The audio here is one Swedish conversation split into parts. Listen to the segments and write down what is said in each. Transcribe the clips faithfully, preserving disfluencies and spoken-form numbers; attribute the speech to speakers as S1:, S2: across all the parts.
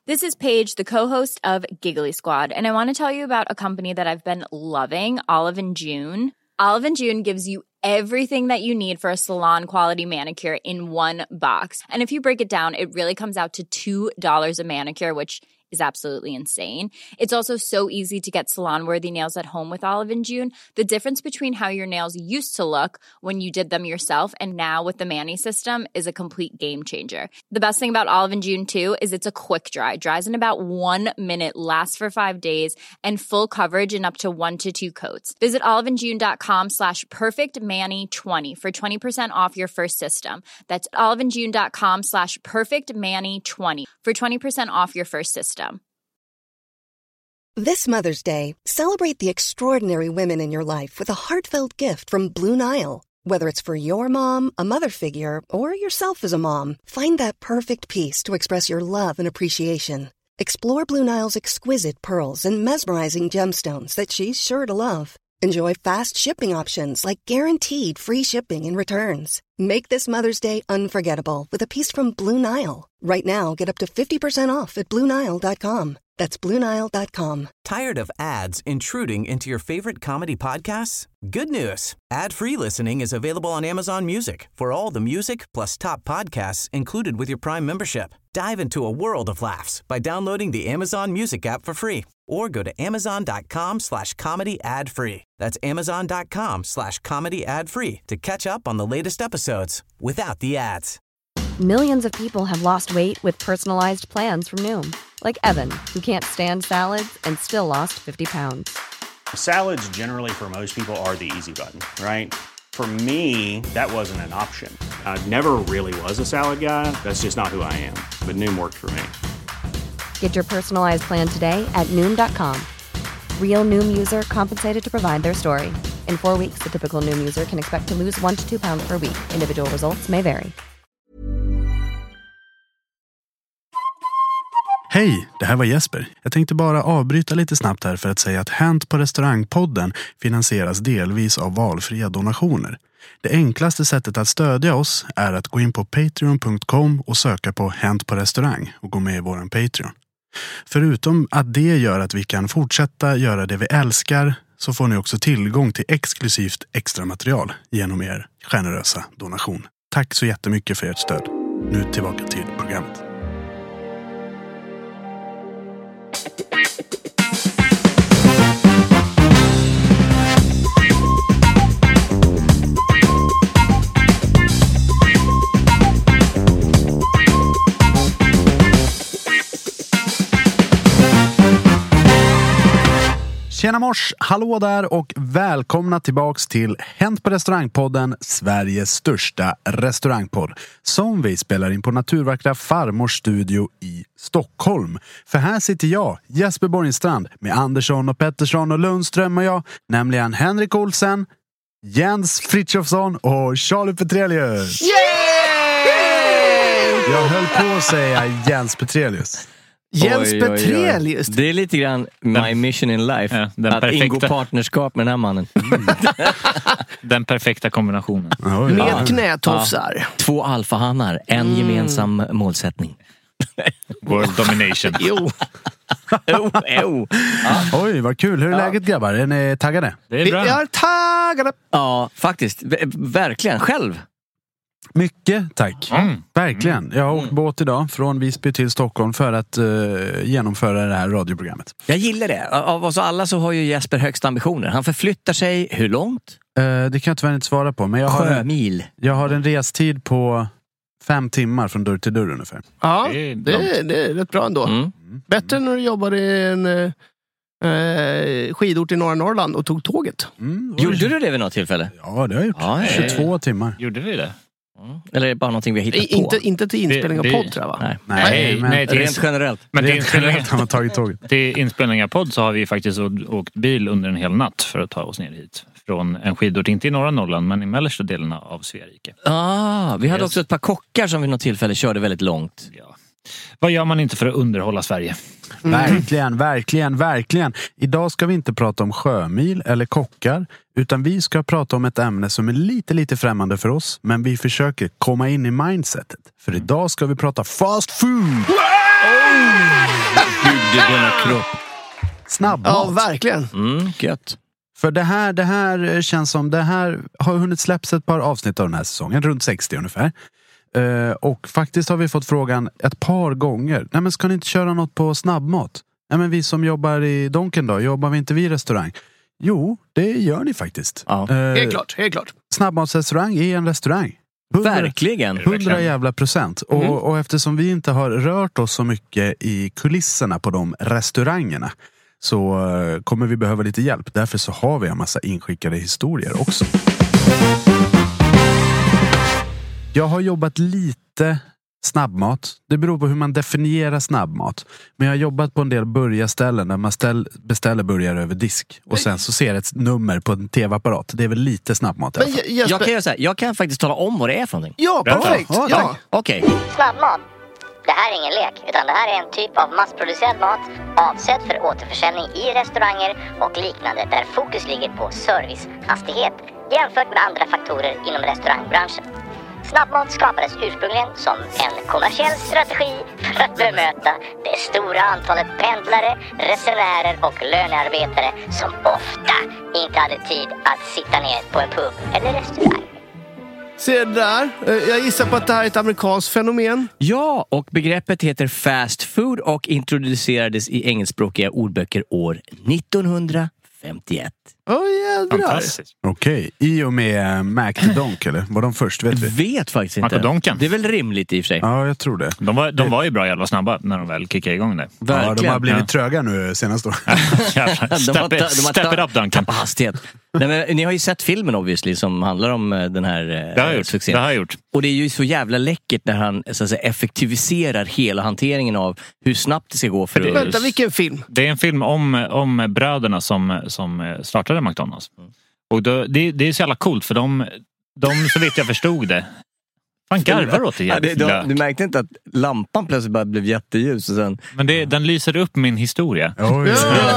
S1: This is Paige, the co-host of Giggly Squad, and I want to tell you about a company that I've been loving, Olive and June. Olive and June gives you everything that you need for a salon-quality manicure in one box. And if you break it down, it really comes out to two dollars a manicure, which is absolutely insane. It's also so easy to get salon-worthy nails at home with Olive and June. The difference between how your nails used to look when you did them yourself and now with the Mani system is a complete game changer. The best thing about Olive and June, too, is it's a quick dry. Dries in about one minute, lasts for five days, and full coverage in up to one to two coats. Visit oliveandjune.com slash perfectmani20 for twenty percent off your first system. That's oliveandjune.com slash perfectmani20 for twenty percent off your first system.
S2: This Mother's Day, celebrate the extraordinary women in your life with a heartfelt gift from Blue Nile. Whether it's for your mom, a mother figure, or yourself as a mom, find that perfect piece to express your love and appreciation. Explore Blue Nile's exquisite pearls and mesmerizing gemstones that she's sure to love. Enjoy fast shipping options like guaranteed free shipping and returns. Make this Mother's Day unforgettable with a piece from Blue Nile. Right now, get up to fifty percent off at blue nile dot com. That's blue nile dot com.
S3: Tired of ads intruding into your favorite comedy podcasts? Good news. Ad-free listening is available on Amazon Music for all the music plus top podcasts included with your Prime membership. Dive into a world of laughs by downloading the Amazon Music app for free or go to amazon.com slash comedy ad free. That's amazon.com slash comedy ad free to catch up on the latest episodes without the ads.
S4: Millions of people have lost weight with personalized plans from Noom. Like Evan, who can't stand salads and still lost fifty pounds.
S5: Salads generally for most people are the easy button, right? For me, that wasn't an option. I never really was a salad guy. That's just not who I am. But Noom worked for me.
S4: Get your personalized plan today at Noom dot com. Real Noom user compensated to provide their story. In four weeks, the typical Noom user can expect to lose one to two pounds per week. Individual results may vary.
S6: Hej, det här var Jesper. Jag tänkte bara avbryta lite snabbt här för att säga att Hänt på restaurangpodden finansieras delvis av valfria donationer. Det enklaste sättet att stödja oss är att gå in på patreon punkt com och söka på Hänt på restaurang och gå med i våran Patreon. Förutom att det gör att vi kan fortsätta göra det vi älskar så får ni också tillgång till exklusivt extra material genom er generösa donation. Tack så jättemycket för ert stöd. Nu tillbaka till programmet. Tjena mors, hallå där och välkomna tillbaks till Hänt på restaurangpodden, Sveriges största restaurangpodd, som vi spelar in på naturvackra Farmors studio i Stockholm. För här sitter jag, Jesper Borgenstrand, med Andersson och Pettersson och Lundström och jag, nämligen Henrik Olsen, Jens Frithiofsson och Charlie Petrelius.
S7: Yay!
S6: Jag höll på att säga Jens Petrelius.
S7: Jens oj, Petrelius.
S8: Oj, oj. Det är lite grann my den, mission in life. Ja, den att perfekta. Ingå partnerskap med den här mannen. Mm.
S9: Den perfekta kombinationen.
S7: Oj, med ja. knätofsar. Ja.
S8: Två alfahannar, en mm. gemensam målsättning.
S9: World domination.
S8: Jo. oh, oh.
S6: Ja. Oj, vad kul. Hur är ja. läget, grabbar? Är ni taggade?
S7: Det är bra. Vi är taggade.
S8: Ja, faktiskt. V- verkligen. Själv.
S6: Mycket, tack. Mm. Verkligen. Jag har åkt mm. båt idag från Visby till Stockholm för att uh, genomföra det här radioprogrammet.
S8: Jag gillar det. Av oss alla så har ju Jesper högsta ambitioner. Han förflyttar sig hur långt?
S6: Uh, det kan jag tyvärr inte svara på. Men jag har,
S8: Sjömil.
S6: Jag har en restid på fem timmar från dörr till dörr ungefär.
S7: Ja, det är, det, det är rätt bra ändå. Mm. Bättre när du jobbade i en uh, skidort i norra Norrland och tog tåget.
S8: Mm, Gjorde det? du det vid något tillfälle?
S6: Ja, det har jag gjort. Ja, tjugotvå timmar.
S9: Gjorde vi det?
S8: Mm. Eller är det bara någonting vi har hittat
S7: I, inte,
S8: på?
S7: inte till inspelning
S9: det,
S7: av podd, tror jag, va?
S8: Nej,
S6: nej,
S9: nej,
S6: men,
S8: nej till rent generellt.
S9: Men
S6: till inspelning har man tagit tåget.
S9: Till inspelning av podd så har vi faktiskt åkt bil under en hel natt för att ta oss ner hit. Från en skidort, inte i norra Norrland, men i mellersta delarna av Sverige.
S8: Ah, vi hade yes. också ett par kockar som vid något tillfälle körde väldigt långt.
S9: Ja. Vad gör man inte för att underhålla Sverige?
S6: Mm. Verkligen, verkligen, verkligen. Idag ska vi inte prata om sjömil eller kockar, utan vi ska prata om ett ämne som är lite, lite främmande för oss, men vi försöker komma in i mindsetet. För idag ska vi prata fast food! Oh!
S8: Gunnar Kropp.
S6: Snabbmat.
S7: Ja, verkligen.
S8: Mm, gött.
S6: För det här, det här känns som, det här har hunnit släppas ett par avsnitt av den här säsongen, runt sextio ungefär. Uh, och faktiskt har vi fått frågan ett par gånger, nej men ska ni inte köra något på snabbmat? Nej men vi som jobbar i Donken då, jobbar vi inte vid restaurang? Jo, det gör ni faktiskt.
S8: Ja.
S6: Uh,
S7: Helt klart, helt klart.
S6: Snabbmatsrestaurang är en restaurang. hundra,
S8: Verkligen.
S6: hundra jävla procent.
S7: Mm.
S6: Och, och eftersom vi inte har rört oss så mycket i kulisserna på de restaurangerna så uh, kommer vi behöva lite hjälp. Därför så har vi en massa inskickade historier också. Jag har jobbat lite snabbmat. Det beror på hur man definierar snabbmat. Men jag har jobbat på en del burgarställen där man ställ, beställer burgare över disk. Och sen så ser ett nummer på en tv-apparat. Det är väl lite snabbmat i alla
S7: Men
S6: fall.
S7: Je- Jesper,
S8: Jag kan, göra så här, jag kan faktiskt tala om vad det är för någonting.
S7: ja, perfekt.
S6: Ja,
S7: Ja,
S8: Okej.
S10: Snabbmat. Det här är ingen lek, utan det här är en typ av massproducerad mat avsedd för återförsäljning i restauranger och liknande där fokus ligger på servicehastighet jämfört med andra faktorer inom restaurangbranschen. Snabbmat skapades ursprungligen som en kommersiell strategi för att bemöta det stora antalet pendlare, resenärer och lönearbetare som ofta inte hade tid att sitta ner på en pub eller restaurang.
S7: se där. Eh, Jag gissar på att det här är ett amerikanskt fenomen.
S8: Ja, och begreppet heter fast food och introducerades i engelskspråkiga ordböcker år nittonhundrafemtioett.
S7: Åh jädrar.
S9: Fantastiskt.
S6: Okej, i och med Mac the Donk eller? Var de först, vet vi?
S8: Vet faktiskt inte.
S9: Macodonken.
S8: Det är väl rimligt i och för sig.
S6: Ja, jag tror det.
S9: De var, de var ju bra jävla snabba när de väl kickade igång det.
S6: Ja, de har
S8: Verkligen.
S6: blivit
S9: Ja.
S6: tröga nu senast då.
S9: Jävlar.
S8: De har
S9: Step,
S8: ta- de har
S9: step
S8: ta-
S9: it up, Duncan.
S8: tappat hastighet. Nej, men, ni har ju sett filmen obviously som handlar om eh, den här eh,
S9: Det har jag gjort.
S8: succén.
S9: Det har jag gjort.
S8: Och det är ju så jävla läckert när han så att säga, effektiviserar hela hanteringen av hur snabbt det ska gå för
S9: Det-
S8: att...
S7: Vänta, vilken film?
S9: Det är en film om, om bröderna som, som startade McDonalds. Och då, det, det är så jävla coolt för de, de så vitt jag förstod det. Fan garvar åt det
S8: Ja, det,
S9: jävla.
S8: de, du märkte inte att lampan plötsligt bara blev jätteljus och sen...
S9: Men det, den lyser upp min historia.
S6: Oj.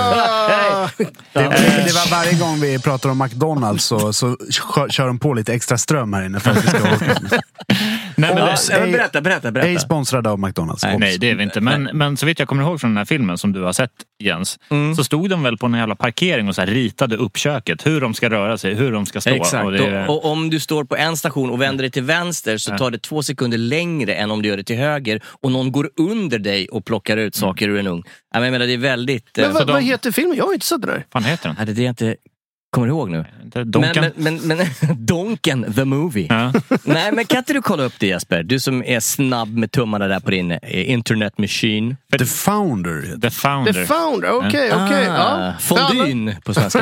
S7: Ja!
S6: Det, det, det var varje gång vi pratar om McDonalds så, så kör, kör de på lite extra ström här inne för att vi ska åka.
S9: Nej, men
S8: Ja,
S9: det,
S8: nej, men berätta, berätta,
S6: Ej
S8: berätta.
S6: sponsrade av McDonalds.
S8: Nej,
S6: Ops.
S9: nej, det är vi inte. Men, men så vitt jag kommer ihåg från den här filmen som du har sett, Jens,
S8: Mm.
S9: så stod de väl på en jävla parkering och så här ritade upp köket. Hur de ska röra sig, hur de ska stå.
S8: Exakt.
S9: Och det,
S8: Och, och om du står på en station och vänder dig till vänster så tar det två sekunder längre än om du gör det till höger och någon går under dig och plockar ut saker ur en ugn. Ja, men jag menar, det är väldigt... eh,
S7: Men vad,
S9: de-
S7: vad heter filmen? Jag har inte sett den här.
S9: fan heter den?
S8: Ja, det är det jag inte kommer ihåg nu.
S9: Inte Donken?
S8: Men, men, men, men Donken, the movie.
S9: Ja.
S8: Nej, men kan inte du kolla upp det, Jesper? Du som är snabb med tummarna där på din eh, internet machine.
S6: The Founder.
S9: The Founder.
S7: The Founder, okej, okej.
S8: Ah,
S7: Ja.
S8: Fondyn på svenska.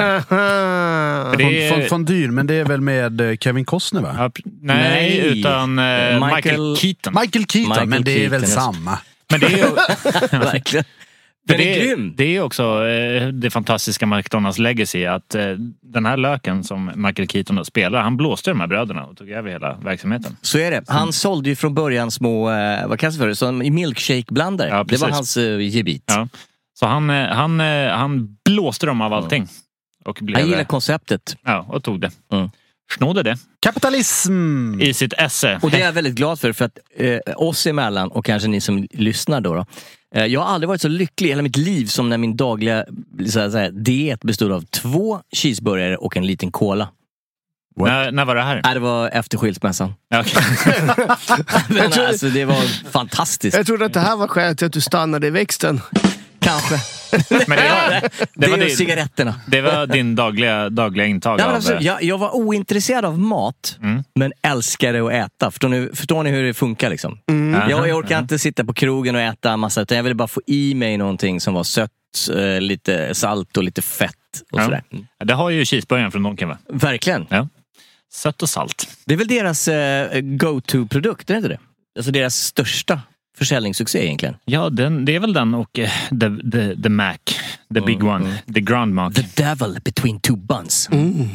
S9: För det är-
S6: Fond, Fondyr, men det är väl med eh, Kevin Costner va?
S9: Ja, p- nej,
S8: Nej.
S9: utan eh, Michael,
S8: Michael-
S9: Keaton.
S6: Michael Keaton,
S8: Michael
S6: men det är väl
S8: Keaton,
S6: samma.
S9: Men det är ju...
S8: Verkligen.
S9: För
S8: Den är
S9: det,
S8: grym.
S9: det är också eh, det fantastiska McDonalds legacy att eh, den här löken som Michael Keaton då spelar, han blåste de här bröderna och tog över hela verksamheten.
S8: Så är det. Han sålde ju från början små, eh, vad kallas det för, som milkshake-blandare.
S9: Ja,
S8: det
S9: precis.
S8: var hans eh, gebit.
S9: Ja. Så han, eh, han, eh, han blåste dem av allting. Och, blev,
S8: Han gillar konceptet.
S9: ja, och tog det.
S8: Mm.
S9: Snodde det
S6: Kapitalism!
S9: i sitt esse.
S8: Och det är jag väldigt glad för, för att eh, oss emellan och kanske ni som lyssnar då, då eh, jag har aldrig varit så lycklig i hela mitt liv som när min dagliga så att säga, diet bestod av två cheeseburgare och en liten cola.
S9: När, när var det här?
S8: Nej, det var efter skilsmässan.
S9: Ja, okej.
S8: Men, alltså, det var fantastiskt.
S7: Jag trodde att det här var skälet till att du stannade i växten.
S8: Kanske.
S9: Men det, var, det,
S8: Det
S9: var
S8: är
S9: din,
S8: det det
S9: var din dagliga, dagliga intag
S8: Ja, men
S9: av...
S8: alltså,
S9: eh,
S8: jag, jag var ointresserad av mat,
S9: Mm.
S8: men älskade att äta. Förstår ni, förstår ni hur det funkar? Liksom?
S9: Aha,
S8: Jag, jag orkar
S9: ja.
S8: inte sitta på krogen och äta en massa, utan jag ville bara få i mig någonting som var sött, eh, lite salt och lite fett. Och
S9: Ja.
S8: sådär. Mm.
S9: Det har ju cheeseburgaren från Donken, va?
S8: Verkligen.
S9: Ja. Sött och salt.
S8: Det är väl deras eh, go-to-produkt, är det inte det? Alltså deras största försäljningssuccé egentligen.
S9: Ja, den, det är väl den och eh, the, the, the Mac. The big
S8: Mm,
S9: one.
S8: mm.
S9: The Grand Mac.
S8: The devil between two buns.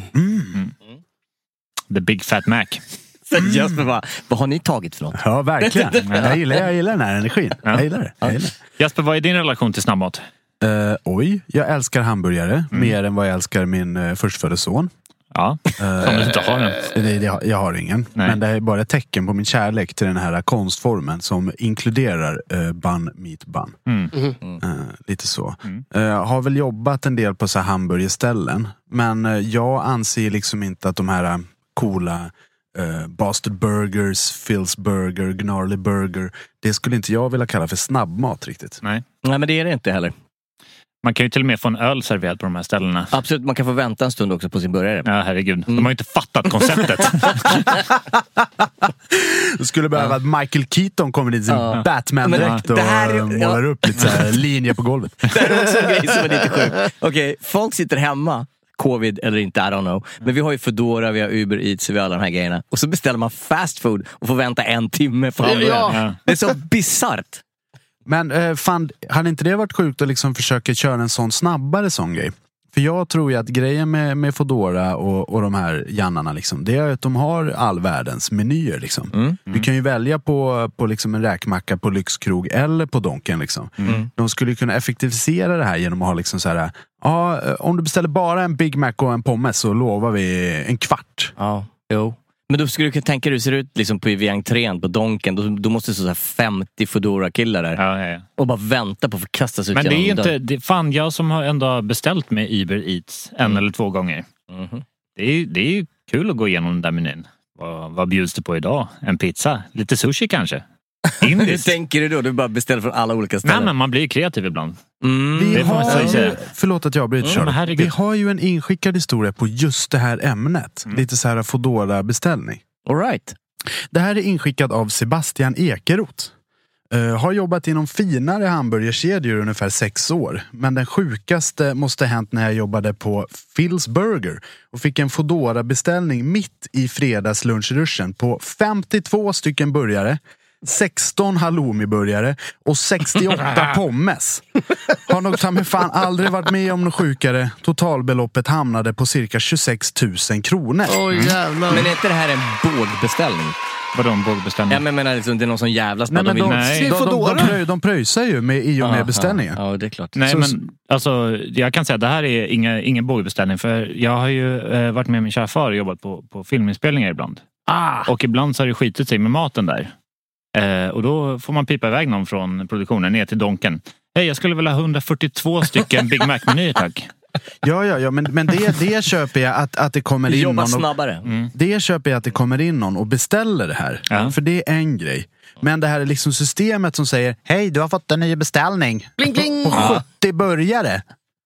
S9: The Big Fat Mac.
S8: Så Jesper bara, vad har ni tagit för något?
S6: Ja, verkligen. Jag gillar, jag gillar den här energin. Jag gillar det. Jag gillar det.
S9: Jesper, vad är din relation till snabbmat?
S6: Eh, oj, jag älskar hamburgare mer än vad jag älskar min uh, förstfödde son.
S9: Ja, om du inte har den.
S6: Det, det, jag har ingen.
S9: Nej.
S6: Men det är bara ett tecken på min kärlek till den här konstformen som inkluderar uh, bun, meat, bun.
S9: Mm.
S6: Uh, lite så.
S9: Mm.
S6: Uh, har väl jobbat en del på så här hamburgerställen. Men uh, jag anser liksom inte att de här uh, coola uh, Bastard Burgers, Phil's Burger, Gnarly Burger, det skulle inte jag vilja kalla för snabbmat riktigt.
S9: Nej.
S8: Nej, men det är det inte heller.
S9: Man kan ju till och med få en öl serverad på de här ställena.
S8: Absolut, man kan få vänta en stund också på sin burgare.
S9: Ja, herregud. Mm. De har ju inte fattat konceptet.
S6: Det skulle behöva att Michael Keaton kommer dit i sin
S8: Ja.
S6: Batman-dräkt
S8: det- det här är-
S6: och målar
S8: ja.
S6: upp lite så här linjer på golvet.
S8: Det är också en grej som är lite sjuk. Okej, folk sitter hemma, covid eller inte, I don't know. Men vi har ju Foodora, vi har Uber Eats, vi har alla de här grejerna. Och så beställer man fast food och får vänta en timme på hamburgaren.
S9: Ja.
S8: Det är så bizarrt.
S6: Men eh, fan, hade inte det varit sjukt att liksom försöka köra en sån snabbare sån grej? För jag tror ju att grejen med, med Foodora och, och de här jannarna liksom, det är att de har all världens menyer liksom.
S8: Mm.
S6: Du kan ju välja på, på liksom en räkmacka på Lyxkrog eller på Donken liksom.
S8: Mm.
S6: De skulle kunna effektivisera det här genom att ha liksom så här, ja, om du beställer bara en Big Mac och en pommes så lovar vi en kvart.
S8: Ja, jo. Men då skulle du kunna tänka dig hur det ser ut liksom på vid entrén på Donken. Då, då måste det stå så här femtio Foodora-killar där.
S9: Ja, ja, ja.
S8: Och bara vänta på att få kastas ut
S9: Men det är ju
S8: genom
S9: inte... Det, fan, jag som har ändå beställt med Uber Eats en
S8: Mm.
S9: eller två gånger.
S8: Mhm.
S9: Det är, det är ju kul att gå igenom den där menyn. Vad, vad bjuds det på idag? En pizza? Lite sushi kanske?
S8: Hur
S9: Indiskt?
S8: tänker du då? Du bara beställer från alla olika ställen.
S9: Nej, men man blir ju kreativ ibland.
S8: Mm.
S6: Vi
S9: det får man
S6: har,
S9: säga.
S6: förlåt att jag avbryter,
S9: Mm,
S6: Charlie.
S9: men herregud.
S6: Vi har ju en inskickad historia på just det här ämnet.
S9: Mm.
S6: Lite så här Foodora-beställning.
S8: All right.
S6: Det här är inskickad av Sebastian Ekeroth. Uh, har jobbat inom finare hamburgerkedjor ungefär sex år. Men den sjukaste måste ha hänt när jag jobbade på Phil's Burger och fick en Foodora-beställning mitt i fredagslunchruschen på femtiotvå stycken burgare, sexton halloumi-burgare och sextioåtta pommes. Har nog ta mig fan aldrig varit med om något sjukare. Totalbeloppet hamnade på cirka tjugosex tusen kronor.
S7: Oj jävlar.
S8: Men är inte det här en bågbeställning?
S9: Vadå en bågbeställning?
S8: Ja, men jag menar liksom, det är någon som jävlas
S6: Nej,
S8: bara.
S6: men de,
S8: vill...
S9: Nej.
S6: de, de, de, de, pröj, de pröjsar ju med, i och med
S8: Ja,
S6: beställningen.
S8: Ja, ja, det är klart.
S9: Nej,
S6: Så-
S9: men alltså, jag kan säga att det här är inga, ingen bågbeställning. För jag har ju eh, varit med min kära far och jobbat på, på filminspelningar ibland.
S8: Ah.
S9: Och ibland så har det skitit sig med maten där. Eh, och då får man pipa iväg någon från produktionen ner till Donken. Hej, jag skulle vilja ha hundrafyrtiotvå stycken Big Mac-menyer, tack.
S6: Ja, ja, ja, men, men det, det köper jag att, att det kommer in
S8: Jobba
S6: någon och,
S8: snabbare.
S9: Mm.
S6: det köper jag att det kommer in någon och beställer det här.
S9: Ja.
S6: För det är en grej. Men det här är liksom systemet som säger hej, du har fått en ny beställning.
S7: Bling, bling.
S6: På sjuttio burgare.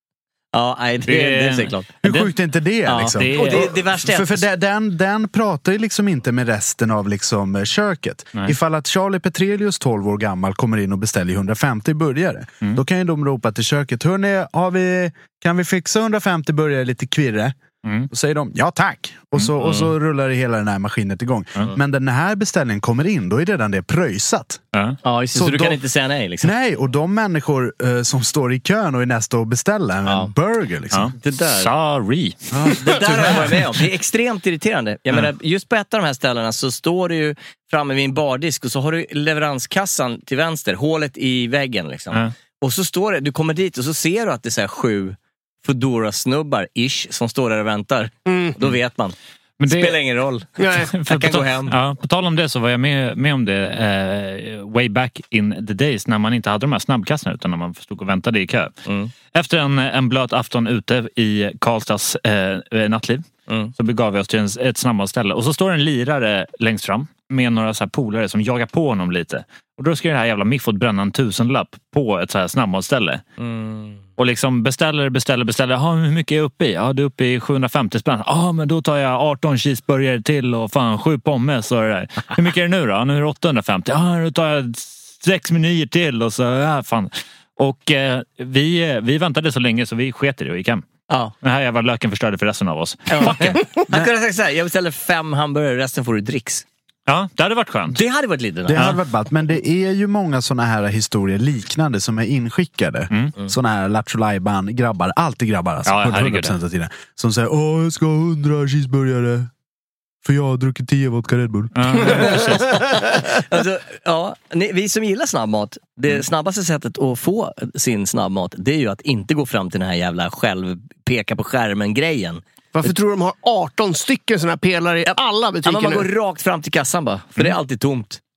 S8: Ja, nej, det,
S9: Det är-
S8: det är säklart.
S6: Hur
S9: Det-
S6: sjukt är inte det?
S8: Ja,
S6: liksom?
S9: det-
S8: Och det, det värsta är
S6: För,
S8: att-
S6: för det- den, den pratar ju liksom inte med resten av liksom köket.
S9: Nej.
S6: Ifall att Charlie Petrelius, tolv år gammal, kommer in och beställer hundrafemtio burgare.
S9: Mm.
S6: Då kan ju de ropa till köket. Hörrni, har vi, kan vi fixa hundrafemtio burgare lite kvirre?
S9: Mm.
S6: Då säger de, ja tack. Och så, och så rullar det hela den här maskinen igång.
S9: Mm.
S6: Men den här beställningen kommer in, då är redan det pröjsat.
S9: Ja.
S8: Ja, just det,
S6: Så
S8: så, du
S6: då-
S8: kan inte säga nej liksom.
S6: Nej, och de människor eh, som står i kön och är nästa att beställa en
S8: Ja.
S6: burger liksom.
S9: Ja.
S8: Det där.
S9: Sorry.
S8: Det där har jag varit med om. Det är extremt irriterande. Jag menar, just på ett av de här ställena så står du ju framme vid en bardisk och så har du leveranskassan till vänster, hålet i väggen liksom.
S9: Ja.
S8: Och så står det, du kommer dit och så ser du att det är så här sju Foodora-snubbar ish som står där och väntar.
S7: Mm.
S8: Då vet man.
S9: Men
S8: Det spelar ingen roll.
S7: Nej.
S8: Jag kan
S9: på,
S8: gå
S9: tal-
S8: hem.
S9: Ja, på tal om det så var jag med, med om det eh, way back in the days när man inte hade de här snabbkassorna utan när man stod och väntade i kö.
S8: Mm.
S9: Efter en, en blöt afton ute i Karlstads eh, nattliv
S8: Mm.
S9: så begav vi oss till en, ett snabbställe och så står en lirare längst fram med några så här polare som jagar på honom lite. Och då ska det här jävla Miffot bränna en tusenlapp på ett så här snabbställe.
S8: Mm.
S9: Och liksom beställer, beställer, beställer. Ja, hur mycket är jag uppe i? Ja, du är uppe i sjuhundrafemtio spänn. Ja, men då tar jag arton cheeseburgare till och fan sju pommes och det där. Hur mycket är det nu då? Nu är det åttahundrafemtio. Ja, då tar jag sex menyer till och så, ja, fan. Och eh, vi, vi väntade så länge så vi sket i det och gick hem.
S8: Ja.
S9: Den här jävla löken förstörde för resten av oss.
S8: Ja. Man kunde ha sagt så här, jag beställer fem hamburgare, resten får du dricks.
S9: Ja, det hade varit skönt.
S8: Det hade varit lite
S6: Det
S8: nice.
S6: hade varit ballt, men det är ju många såna här historier liknande som är inskickade.
S9: Mm.
S6: Såna här Lattjo Lajban grabbar, alltid grabbar alltså,
S9: Ja,
S6: hundra
S9: herregud.
S6: procent av tiden. Som säger, åh jag ska ha hundra cheeseburgare. För jag har druckit tio vodka Red Bull.
S9: Ja, precis.
S8: Alltså, ja, ni, vi som gillar snabbmat, det
S9: Mm.
S8: snabbaste sättet att få sin snabbmat, det är ju att inte gå fram till den här jävla själv peka på skärmen-grejen.
S7: Varför tror du de har arton stycken såna här pelare i alla
S8: Ja,
S7: butiker
S8: men man går
S7: nu?
S8: rakt fram till kassan bara, för det är alltid tomt.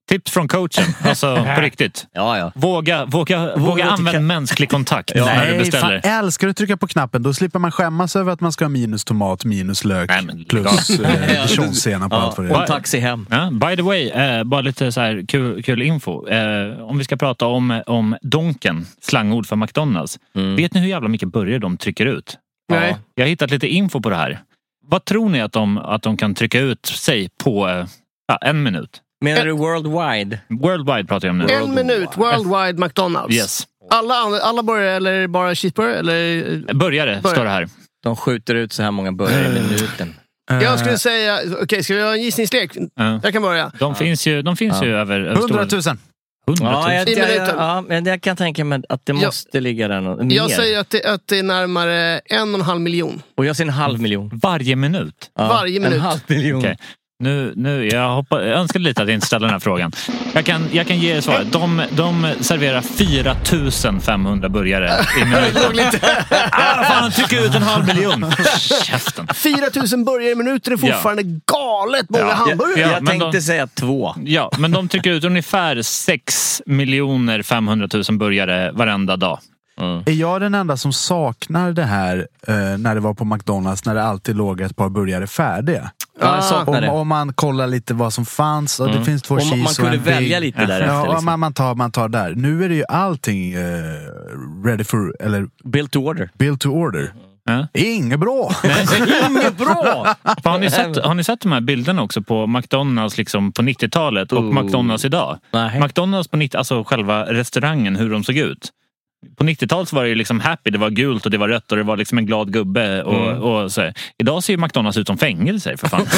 S9: Tips från coachen. Alltså på riktigt.
S8: Ja, ja.
S9: Våga, våga, våga använda kan... mänsklig kontakt ja. när du beställer.
S6: Fan, älskar du trycka på knappen. Då slipper man skämmas över att man ska ha minus tomat, minus lök, Nej, men, plus eh, dijonsenap och
S8: ja.
S6: allt för det.
S8: Och en taxi hem.
S9: Ja, by the way, eh, bara lite så här kul, kul info. Eh, om vi ska prata om, om Donken, slangord för McDonalds. Mm. Vet ni hur jävla mycket burgare de trycker ut?
S7: Nej.
S9: Ja. Jag har hittat lite info på det här. Vad tror ni att de, att de kan trycka ut sig på eh, ja, en minut?
S8: Menar du worldwide?
S9: Worldwide pratar jag om nu.
S7: En minut, worldwide McDonalds.
S9: Yes.
S7: Alla, alla burgare eller bara cheeseburgare? Eller...
S9: Burgare, står det här.
S8: De skjuter ut så här många burgare i minuten.
S7: Jag skulle säga, okej, okay, ska vi ha en gissningslek?
S9: Uh.
S7: Jag kan börja.
S9: De finns ju, de finns
S8: ja.
S9: ju över... över
S6: hundratusen.
S8: Ja, jag,
S7: I
S8: jag,
S7: minuten.
S8: ja, men jag kan tänka mig att det måste jag, ligga där något, mer.
S7: Jag säger att det, att det är närmare en och en halv miljon.
S8: Och jag säger en halv miljon.
S9: Varje minut?
S8: Ja,
S7: Varje minut.
S8: En halv miljon.
S9: Okay. Nu, nu, jag, hoppa, jag önskar lite att jag inte ställer den här frågan. Jag kan, jag kan ge er svar. De, de serverar fyra tusen femhundra burgare i minuten. ah, fan, tycker ut en halv miljon. Käften.
S7: fyra tusen burgare i minuten är fortfarande ja. galet många ja. hamburgare.
S8: Ja,
S7: ja,
S8: jag tänkte de, säga två.
S9: Ja, men de tycker ut ungefär sex miljoner femhundratusen burgare varenda dag.
S6: Mm. Är jag den enda som saknar det här eh, när det var på McDonalds, när det alltid låg ett par burgare färdiga?
S8: Ja,
S6: om, om man kollar lite vad som fanns och mm. det finns två cheese
S8: man, man kunde välja lite där
S6: ja,
S8: efter, liksom.
S6: man, man, tar, man tar där. Nu är det ju allting uh, ready for, eller
S8: build to order.
S6: Build to order.
S9: Mm.
S6: Inget bra.
S8: Inget bra.
S9: har, ni sett, har ni sett de här bilderna också på McDonalds liksom på nittiotalet och oh. McDonalds idag? Nej. McDonalds på nittio, alltså själva restaurangen, hur de såg ut. På nittiotalet var det ju liksom happy, det var gult och det var rött och det var liksom en glad gubbe och, mm. och så. Idag ser ju McDonalds ut som fängelser för fan.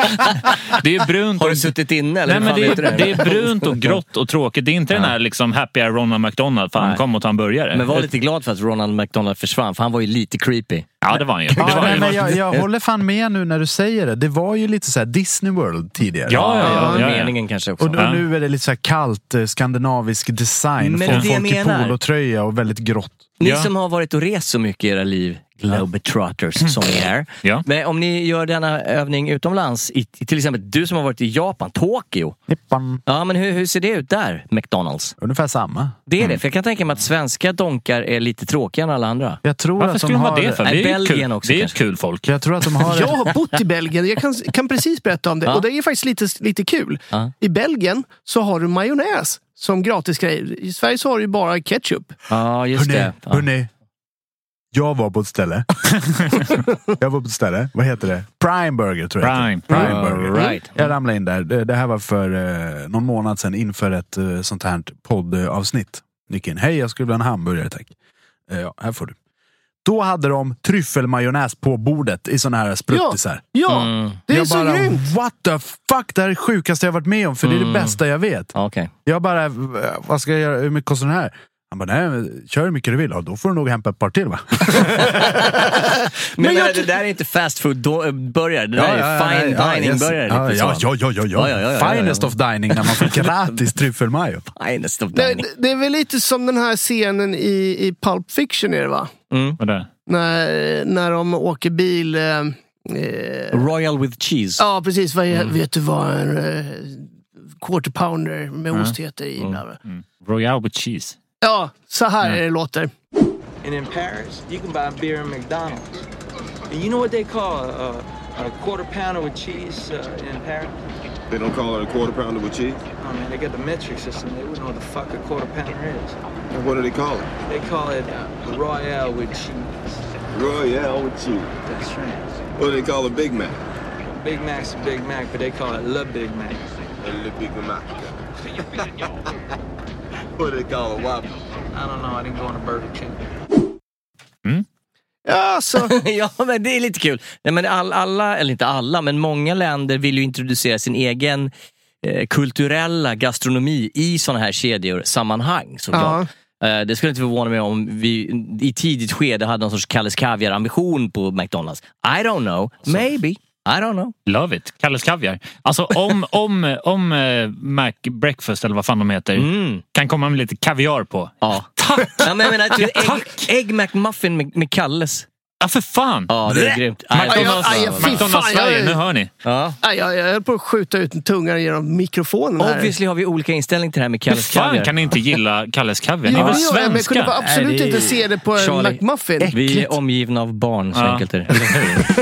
S9: Det är brunt.
S8: Har du suttit inne eller?
S9: Nej, men det, är, det är brunt och grått och tråkigt. Det är inte ja. den här liksom happy Ronald McDonald fan Nej. kom och ta en burgare.
S8: Men var lite glad för att Ronald McDonald försvann, för han var ju lite creepy.
S9: Ja, det var han ju.
S6: Ja,
S9: det var
S6: nej,
S9: ju.
S6: Men jag, jag håller fan med nu när du säger det. Det var ju lite så här Disney World tidigare.
S9: Ja, ja, ja, ja, ja.
S8: Meningen kanske också.
S6: Och, och nu är det lite så här kallt eh, skandinavisk design. Men folk folk i polotröja och väldigt grått.
S8: Ni
S6: ja.
S8: som har varit och rest så mycket i era liv, Globetrotters som ni är.
S9: Ja.
S8: Men om ni gör denna övning utomlands, i, till exempel du som har varit i Japan, Tokyo.
S6: Japan.
S8: Ja, men hur, hur ser det ut där, McDonalds?
S6: Ungefär samma.
S8: Det är mm. det, för jag kan tänka mig att svenska donkar är lite tråkigare än alla andra.
S6: Jag tror
S9: Varför
S6: att
S9: skulle de ha det för?
S8: Det är,
S9: Belgien
S8: kul.
S9: Också, det är ett kul folk.
S6: Jag tror att de har
S7: Jag har bott i Belgien. Jag kan, kan precis berätta om det. Ja. Och det är faktiskt lite, lite kul. Ja. I Belgien så har du majonnäs som gratis grej. I Sverige så har du ju bara ketchup.
S8: Ja, just
S6: hörrni,
S8: det. Ja.
S6: Hörrni. Jag var på ett ställe. jag var på ett ställe. Vad heter det? Prime Burger tror jag.
S9: Prime,
S6: Prime
S8: oh,
S6: Burger.
S8: Right.
S6: Jag ramlade in där. Det, det här var för eh, någon månad sedan inför ett eh, sånt här poddavsnitt. Gick in. Hej, jag skulle vilja ha en hamburgare, tack. Eh, ja, här får du. Då hade de tryffelmajonnäs på bordet i såna här spruttisar.
S7: Ja, ja. Mm. Det är
S6: jag
S7: så
S6: bara,
S7: grymt.
S6: What the fuck? Det här är det sjukaste jag varit med om. För mm. det är det bästa jag vet.
S8: Okay.
S6: Jag bara, vad ska jag göra? Hur mycket kostar den här? Han bara, nej, kör hur mycket du vill. Ja, då får du nog hämta ett par till, va?
S8: men men jag... det där är inte fast food burgare. Det där ja, är fine ja, dining yes. burgare.
S6: Ja, ja, ja, ja, ja, ja. ja, ja, ja Finest ja, ja, ja. of dining när man får gratis tryffelmajo.
S8: Finest of dining.
S7: Det, det är väl lite som den här scenen i, i Pulp Fiction, är det, va?
S8: Mm.
S9: Vad det?
S7: När, när de åker bil... Eh,
S8: Royal with cheese.
S7: Ja, precis. Vad, mm. Vet du vad en uh, quarter pounder med mm. ost heter i? Mm.
S9: Mm. Royal with cheese.
S7: Ja, så här
S9: mm.
S7: är det låter.
S11: And in Paris, you can buy beer in McDonald's. And you know what they call a, a quarter pounder with cheese uh, in Paris?
S12: They don't call it a quarter pounder with cheese?
S11: Oh man, they got the metric system. They wouldn't know what the fuck a quarter pounder is.
S12: And what do they call it?
S11: They call it uh, Royale with cheese.
S12: Royale with cheese.
S11: That's right.
S12: What do they call a Big Mac?
S11: Big Mac's a Big Mac, but they call it Le Big Mac.
S12: Le Big Mac. What do they call a Whopper?
S11: I don't know, I didn't go on a Burger King.
S9: Mm.
S7: Ja, så.
S8: ja, men det är lite kul. Nej, men all, alla, eller inte alla, men många länder vill ju introducera sin egen eh, kulturella gastronomi i såna här kedjor sammanhang, såklart. Uh, det skulle inte förvåna mig om vi i tidigt skede hade någon sorts Kalles Kaviar-ambition på McDonalds. I don't know. Maybe. I don't know.
S9: Love it. Kalles Kaviar. Alltså om, om, om uh, Mac Breakfast eller vad fan de heter mm. kan komma med lite kaviar på.
S8: Ja.
S9: Tack!
S8: Ja, men jag menar, ägg, ägg McMuffin med, med Kalles.
S9: Ja, för fan.
S8: Ja, det är grymt.
S9: McDonald's,
S7: Aj, aj, aj, fy
S9: McDonald's
S7: fan,
S9: Sverige,
S7: jag-
S9: nu hör ni.
S8: Ja.
S7: Aj, jag, jag höll på att skjuta ut tungan genom mikrofonen här.
S8: Obviously har vi olika inställning till det här med
S9: Hur
S8: Kalles
S9: fan
S8: kaviar.
S9: kan ni inte gilla Kalles kaviar? Ni
S7: Jo,
S9: är väl
S7: det gör jag, men jag kunde bara
S9: svenska?
S7: absolut
S8: Nej, det är-
S7: inte se det på en
S8: Charlie,
S7: McMuffin.
S8: Vi är omgivna av barn, så
S9: Ja.
S8: enkelt är det.
S9: Eller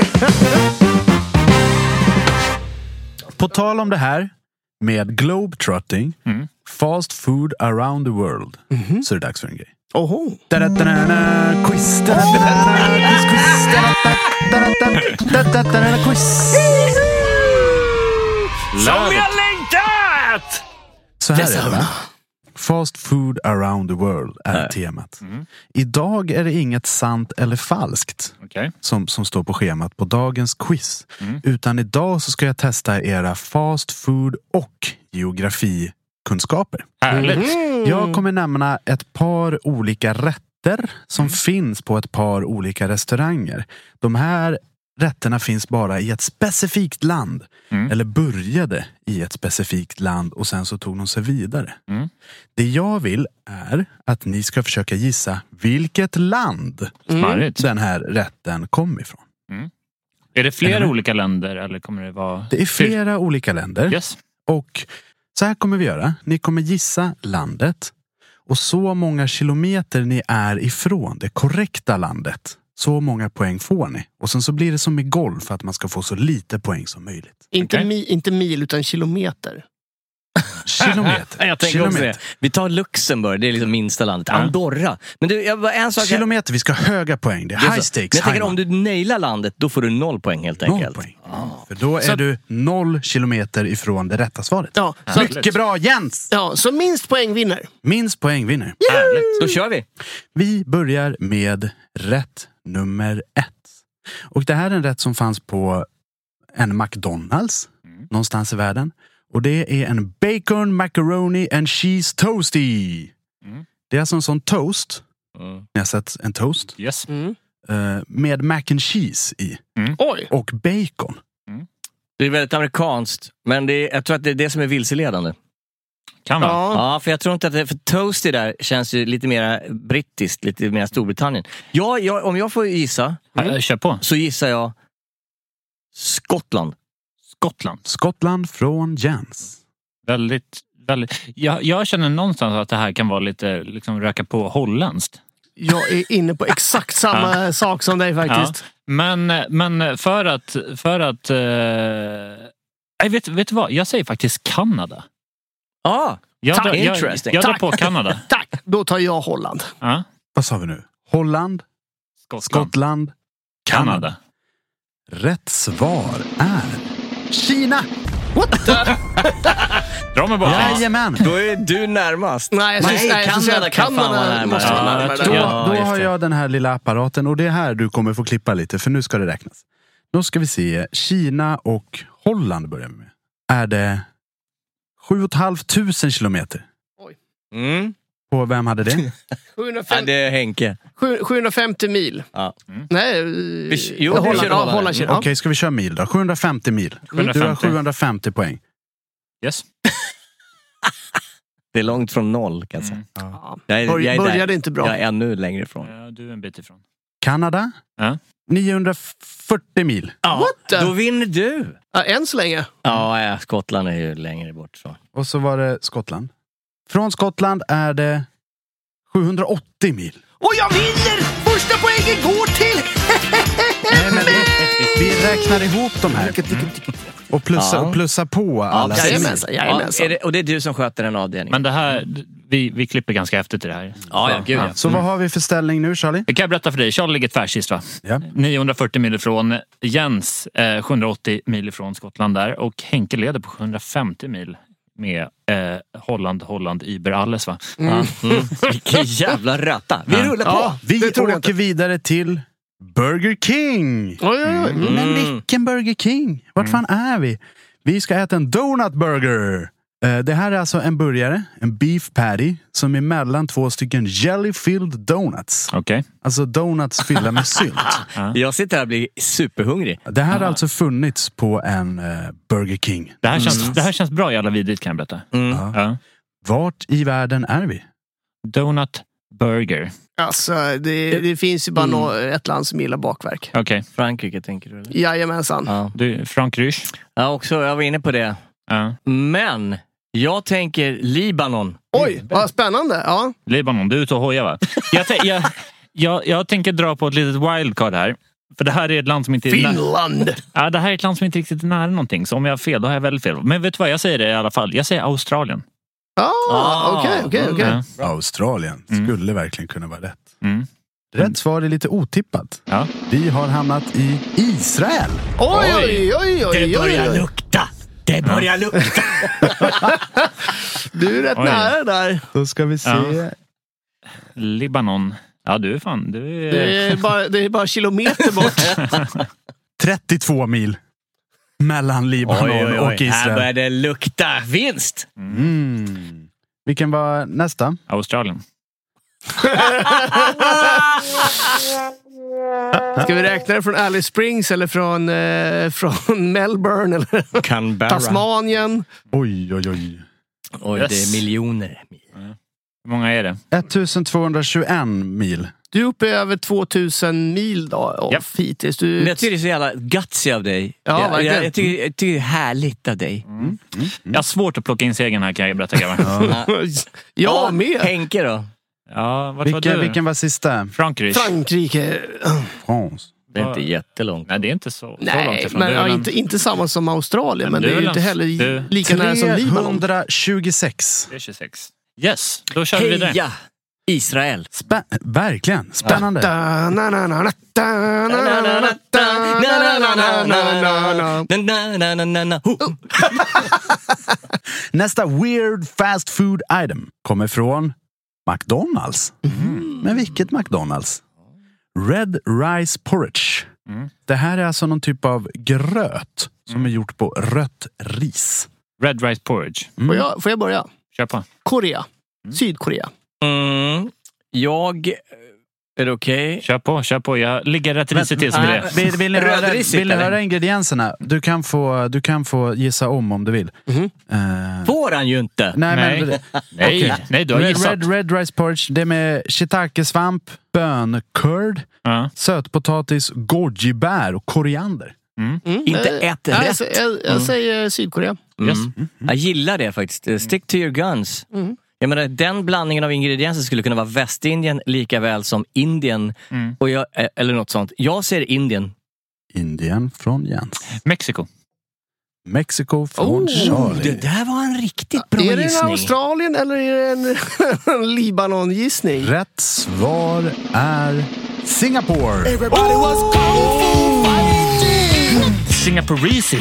S9: hur?
S6: På tal om det här med globetrotting,
S9: Mm.
S6: fast food around the world, så är det dags för en grej.
S7: Oho.
S6: Da-da-da-da-da, quiz, da-da-da-da-da, quiz, quiz, da-da-da-da-da-da-da-da, quiz.
S9: Som vi har längtat!
S6: Så här är det, va? Fast food around the world är
S8: Nej.
S6: temat.
S9: Mm.
S6: Idag är det inget sant eller falskt
S9: Okej.
S6: som, som står på schemat på dagens quiz.
S9: Mm.
S6: Utan idag så ska jag testa era fast food och geografikunskaper.
S9: Härligt.
S6: Jag kommer nämna ett par olika rätter som finns på ett par olika restauranger. De här rätterna finns bara i ett specifikt land.
S9: Mm.
S6: Eller började i ett specifikt land och sen så tog de sig vidare.
S9: Mm.
S6: Det jag vill är att ni ska försöka gissa vilket land
S9: Smarrigt.
S6: den här rätten kom ifrån.
S9: Är det flera
S6: Eller?
S9: olika länder eller kommer det vara...
S6: Det är flera olika länder.
S9: Yes.
S6: Och så här kommer vi göra. Ni kommer gissa landet. Och så många kilometer ni är ifrån det korrekta landet, så många poäng får ni. Och sen så blir det som i golf, för att man ska få så lite poäng som möjligt.
S7: Inte,
S9: Okej.
S7: mi, inte mil utan kilometer.
S6: Kilometer.
S8: Jag tänker också
S6: Kilometer.
S8: det. Vi tar Luxemburg, det är liksom minsta landet.
S9: Ja.
S8: Andorra. Men du, jag, bara en sak...
S6: Kilometer, vi ska ha höga poäng. Det är
S8: Det är
S6: high
S8: så.
S6: stakes.
S8: Men jag tänker
S6: high
S8: om du nailar landet, då får du noll poäng helt
S6: Noll
S8: enkelt.
S6: poäng. För då är du noll kilometer ifrån det rätta svaret.
S7: Ja, så,
S6: Mycket bra, Jens!
S7: ja, så minst poäng vinner.
S6: Minst poäng vinner.
S9: Härligt.
S8: Då kör vi.
S6: Vi börjar med rätt nummer ett. Och det här är en rätt som fanns på en McDonald's någonstans i världen. Och det är en bacon, macaroni and cheese toasty.
S9: Mm.
S6: Det är alltså en sån toast.
S8: Mm.
S6: Ni har sett en toast.
S9: Yes.
S7: Mm.
S6: eh, med mac and cheese i.
S7: Oj.
S6: Och bacon.
S8: Det är väldigt amerikanskt, men det är, jag tror att det är det som är vilseledande.
S9: Kan vara.
S7: Ja.
S8: Ja, för jag tror inte att det, för toasty där känns ju lite mer brittiskt, lite mer Storbritannien. Ja, jag, om jag får gissa,
S9: Mm. Kör på.
S8: så gissar jag Skottland.
S9: Skottland.
S6: Skottland från Jens.
S9: Väldigt, väldigt... Jag, jag känner någonstans att det här kan vara lite liksom röka på holländskt.
S7: Jag är inne på exakt samma sak som dig faktiskt.
S9: Ja. Men, men för att... För att eh... Nej, vet, vet du vad? Jag säger faktiskt Kanada.
S8: Ah,
S9: Jag,
S8: Tack.
S9: drar, jag,
S8: Interesting.
S9: jag drar
S7: Tack.
S9: på Kanada.
S7: Tack, då tar jag Holland.
S9: Ja.
S6: Vad sa vi nu? Holland,
S9: Skottland.
S6: Skottland, Kanada.
S9: Kanada.
S6: Rätt svar är Kina.
S9: Dra mig bara.
S6: Jajamän.
S8: då är du närmast.
S7: Nej, jag
S8: Nej,
S7: syns- nej, jag syns
S8: Kanada
S7: att
S8: kan fan vara
S7: Kanada
S8: närmare.
S7: måste vara
S9: Ja,
S7: närmare
S9: jag
S7: där.
S9: tror-
S6: Då,
S8: Ja,
S6: då
S8: just
S6: har
S8: det.
S6: jag den här lilla apparaten och det är här du kommer få klippa lite, för nu ska det räknas. Då ska vi se, Kina och Holland börjar vi med. Är det sju och ett halvt tusen kilometer?
S8: Mm.
S6: På vem hade det?
S8: Ja,
S7: sjuhundrafemtio,
S8: det är Henke.
S7: sju- sjuhundrafemtio mil.
S8: Ja.
S7: Nej, eh,
S8: Vi- jo, vi
S7: Holland.
S8: kör
S7: Ja,
S8: Holland.
S7: Holland kör, ja.
S6: Okej, ska vi köra mil då? sjuhundrafemtio mil. Du har
S9: sjuhundrafemtio.
S6: sjuhundrafemtio poäng.
S9: Yes.
S8: Det är långt från noll, kan jag säga.
S9: Mm.
S7: Ja.
S8: Jag är,
S7: Börj-
S8: jag är där.
S7: började inte bra.
S8: Jag är ännu längre ifrån.
S9: Ja, du är en bit ifrån.
S6: Kanada?
S9: Ja.
S6: niohundrafyrtio mil.
S8: Ja,
S7: What the-
S8: då vinner du.
S7: Ja, än så länge.
S8: Ja, ja, Skottland är ju längre bort. Så.
S6: Och så var det Skottland. Från Skottland är det sjuhundraåttio mil.
S7: Och jag vinner! Första poängen går till...
S6: Nej, men vi, vi räknar ihop de här. Och plussa,
S8: Ja.
S6: och plussa på alla
S8: precis.
S6: sidor.
S7: Jajamensan,
S8: Ja,
S7: jajamensan.
S8: är det, och det är du som sköter den avdelningen.
S9: Men det här, vi, vi klipper ganska efter till det här.
S8: ja, ja, gud, ja.
S6: Så vad har vi för ställning nu, Charlie?
S9: Det kan jag berätta för dig. Charlie ligger tvärsist, va?
S6: Ja.
S9: niohundrafyrtio mil ifrån. Jens eh, sjuhundraåttio mil ifrån Skottland där. Och Henke leder på sjuhundrafemtio mil med eh, Holland, Holland, Iber alles, va?
S8: Mm. Mm. Vilken jävla röta. Vi rullar på.
S7: Ja,
S6: Vi
S7: det tror jag
S6: åker
S7: inte.
S6: vidare till Burger King.
S7: Oj, oj, oj.
S8: Mm.
S6: Men vilken Burger King? Vart fan är vi? Vi ska äta en donut burger. Eh, Det här är alltså en burgare, en beef patty, som är mellan två stycken jelly-filled donuts.
S9: Okej.
S6: Alltså donuts fyllda med sylt.
S8: Jag sitter här och blir superhungrig.
S6: Det här har alltså funnits på en eh, Burger King.
S9: Det, här känns, det här känns bra jävla vidrigt, kan jag berätta.
S8: Mm.
S9: Ja.
S6: Vart i världen är vi?
S9: Donut Burger.
S7: Alltså, det, det finns ju bara mm. nå, ett land som gillar bakverk.
S9: Okej. Okay.
S8: Frankrike tänker du? Eller?
S7: Jajamensan.
S8: Ja.
S9: Du, Frankrike?
S8: Ja, också. Jag var inne på det.
S9: Ja.
S8: Men jag tänker Libanon.
S7: Oj, vad spännande. Ja.
S9: Libanon, du är ute och hojar, va? Jag, te- jag, jag, jag tänker dra på ett litet wildcard här. För det här är ett land som inte...
S7: Finland!
S9: Nä- ja, det här är ett land som inte riktigt är nära någonting. Så om jag har fel, då har jag väldigt fel. Men vet du vad, jag säger det i alla fall. Jag säger Australien.
S7: Ah, okej, okej, okej.
S6: Australien skulle mm. verkligen kunna vara rätt.
S9: Mm.
S6: Rätt svar är lite otippat.
S9: Ja.
S6: Vi har hamnat i Israel.
S7: Oj, oj, oj, oj.
S8: Det börjar oj. lukta. Det börjar ja. lukta.
S7: Du är rätt oj. nära där.
S6: Då ska vi se. Ja.
S9: Libanon. Ja, du är fan. Du är...
S7: Det, är bara, det är bara kilometer bort.
S6: trettiotvå mil. Mellan Libanon oj, oj, oj. och Israel.
S8: Här börjar det lukta vinst.
S6: Mm. Vilken var nästa?
S9: Australien.
S7: Ska vi räkna det från Alice Springs eller från, eh, från Melbourne eller
S8: Canberra.
S7: Tasmanien?
S6: Oj, oj, oj.
S8: Oj, yes. Det är miljoner.
S9: Mm. Hur många är det?
S6: ettusentvåhundratjugoen mil.
S7: Du är uppe över tvåtusen mil då.
S9: Yep.
S7: Hittills. Du...
S8: Men jag tycker det är så jävla gutsy av dig.
S7: Ja,
S8: jag, jag, jag, tycker, jag tycker det är härligt av dig.
S6: Mm. Mm. Mm.
S9: Jag har svårt att plocka in segern här, kan jag berätta.
S7: ja. ja, med.
S8: Henke då?
S9: Ja, vad
S6: vilken,
S9: var du?
S6: Vilken var sista?
S9: Frankrike.
S7: Frankrike.
S6: France.
S8: Det är inte jättelångt.
S9: Nej, det är inte så,
S7: Nej,
S9: så långt ifrån.
S7: men, ja,
S9: en...
S7: inte, inte samma som Australien, men, men det är ju inte heller du... lika nära som Libanon.
S6: trehundratjugosex.
S9: Det är tjugosex. Yes, då kör vi vidare.
S8: Heja! Israel.
S6: Spä- verkligen, spännande. Nästa weird fast food item kommer från McDonald's. Mm. Men vilket McDonald's? Red rice porridge. Mm. Det här är alltså någon typ av gröt som mm. är gjort på rött ris.
S9: Red rice porridge.
S7: Mm. Får, jag, får jag börja?
S9: Kör på.
S7: Korea. Mm. Sydkorea.
S8: Mm. Jag... Är det okej? Okay?
S9: Kör på, kör på. Jag ligger rätt risigt till som äh, det.
S6: Vill, vill ni höra, vill ni höra ingredienserna? Du kan, få, du kan få gissa om om du vill.
S8: Mm. Uh, Får han ju inte.
S6: Nej,
S9: nej.
S6: Men,
S9: nej, okay. nej du har
S6: red,
S9: gissat.
S6: Red, red rice porridge, det är med shiitake-svamp, bönkurd, uh. sötpotatis, goji-bär och koriander.
S8: Mm. Mm. Inte ett
S7: äh,
S8: rätt.
S7: Jag, jag, jag säger mm. Sydkorea.
S8: Mm. Yes. Mm. Jag gillar det faktiskt. Stick to your guns. Mm. Jag menar, den blandningen av ingredienser skulle kunna vara Västindien lika väl som Indien. Mm. Och jag, eller något sånt. Jag ser Indien.
S6: Indien från Jens.
S9: Mexiko.
S6: Mexiko från oh, Charlie.
S8: Det där var en riktigt bra
S7: är
S8: gissning.
S7: Är det en Australien eller är det en, en Libanon-gissning?
S6: Rätt svar är Singapore.
S7: Everybody oh! was kung fu fighting.
S9: Singaporesi.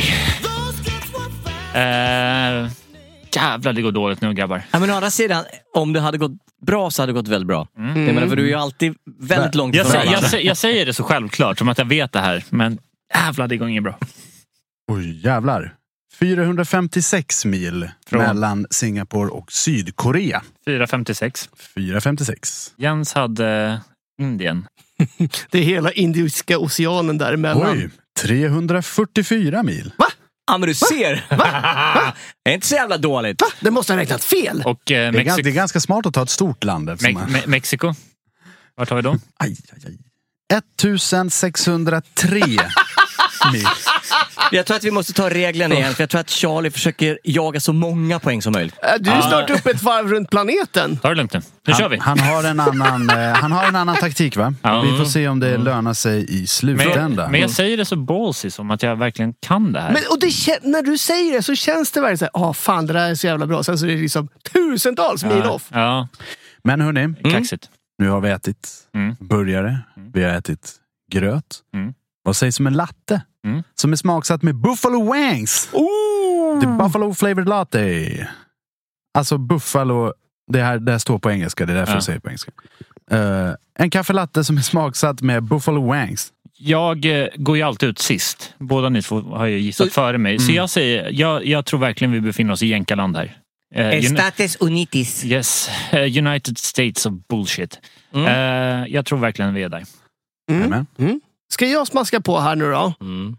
S9: Uh, jävlar, det går dåligt nu, grabbar.
S8: Ja, men å andra sidan, om det hade gått bra så hade det gått väldigt bra. Mm. Jag menar, för du är ju alltid väldigt långt
S9: jag,
S8: från
S9: jag, jag, jag säger det så självklart, som att jag vet det här. Men jävlar, det går inget bra.
S6: Oj, jävlar. fyrahundrafemtiosex mil från mellan Singapore och Sydkorea.
S9: fyrahundrafemtiosex.
S6: fyrahundrafemtiosex.
S9: Jens hade Indien.
S7: Det är hela Indiska oceanen däremellan.
S6: Oj, trehundrafyrtiofyra mil.
S7: Va?
S8: Ja, men du ser. Va? Va? Det är inte så jävla dåligt. Va?
S7: Det måste ha räknat fel.
S9: Och, eh,
S6: Mexiko... det, är ganska, det är ganska smart att ta ett stort land. Me-
S9: Me- Mexiko. Vart har vi då?
S6: Aj, aj, aj. ettusensexhundratre mil.
S8: Jag tror att vi måste ta reglerna igen, för jag tror att Charlie försöker jaga så många poäng som möjligt.
S7: Du är snart uppe ett varv runt planeten.
S9: Ta det lugnt nu. Nu
S6: han,
S9: kör vi.
S6: Han har en annan, han har en annan taktik, va? Mm. Vi får se om det mm. lönar sig i slutändan.
S9: Men, men jag säger det så ballsy som att jag verkligen kan det här.
S7: Men, och det, när du säger det så känns det verkligen så här, ja oh, fan, det där är så jävla bra. Sen så är det liksom tusentals mil
S9: ja,
S7: off.
S9: Ja.
S6: Men hörni, mm.
S9: kaxigt.
S6: Nu har vi ätit mm. burgare, mm. vi har ätit gröt. Mm. Vad sägs som en latte? Mm. Som är smaksatt med Buffalo Wings.
S7: Oh!
S6: The Buffalo Flavored Latte. Alltså Buffalo, det här, det här står på engelska, det är därför ja. jag säger på engelska. Uh, en kaffelatte som är smaksatt med Buffalo Wings.
S9: Jag eh, går ju alltid ut sist. Båda ni två har ju gissat så, före mig. Mm. Så jag säger, jag, jag tror verkligen vi befinner oss i jänkaland här.
S8: Uh, Estates Unitis.
S9: Yes, uh, United States of bullshit. Mm. Uh, jag tror verkligen vi är där.
S7: Mm. Mm. Ska jag smaska på här nu då?
S8: Mm.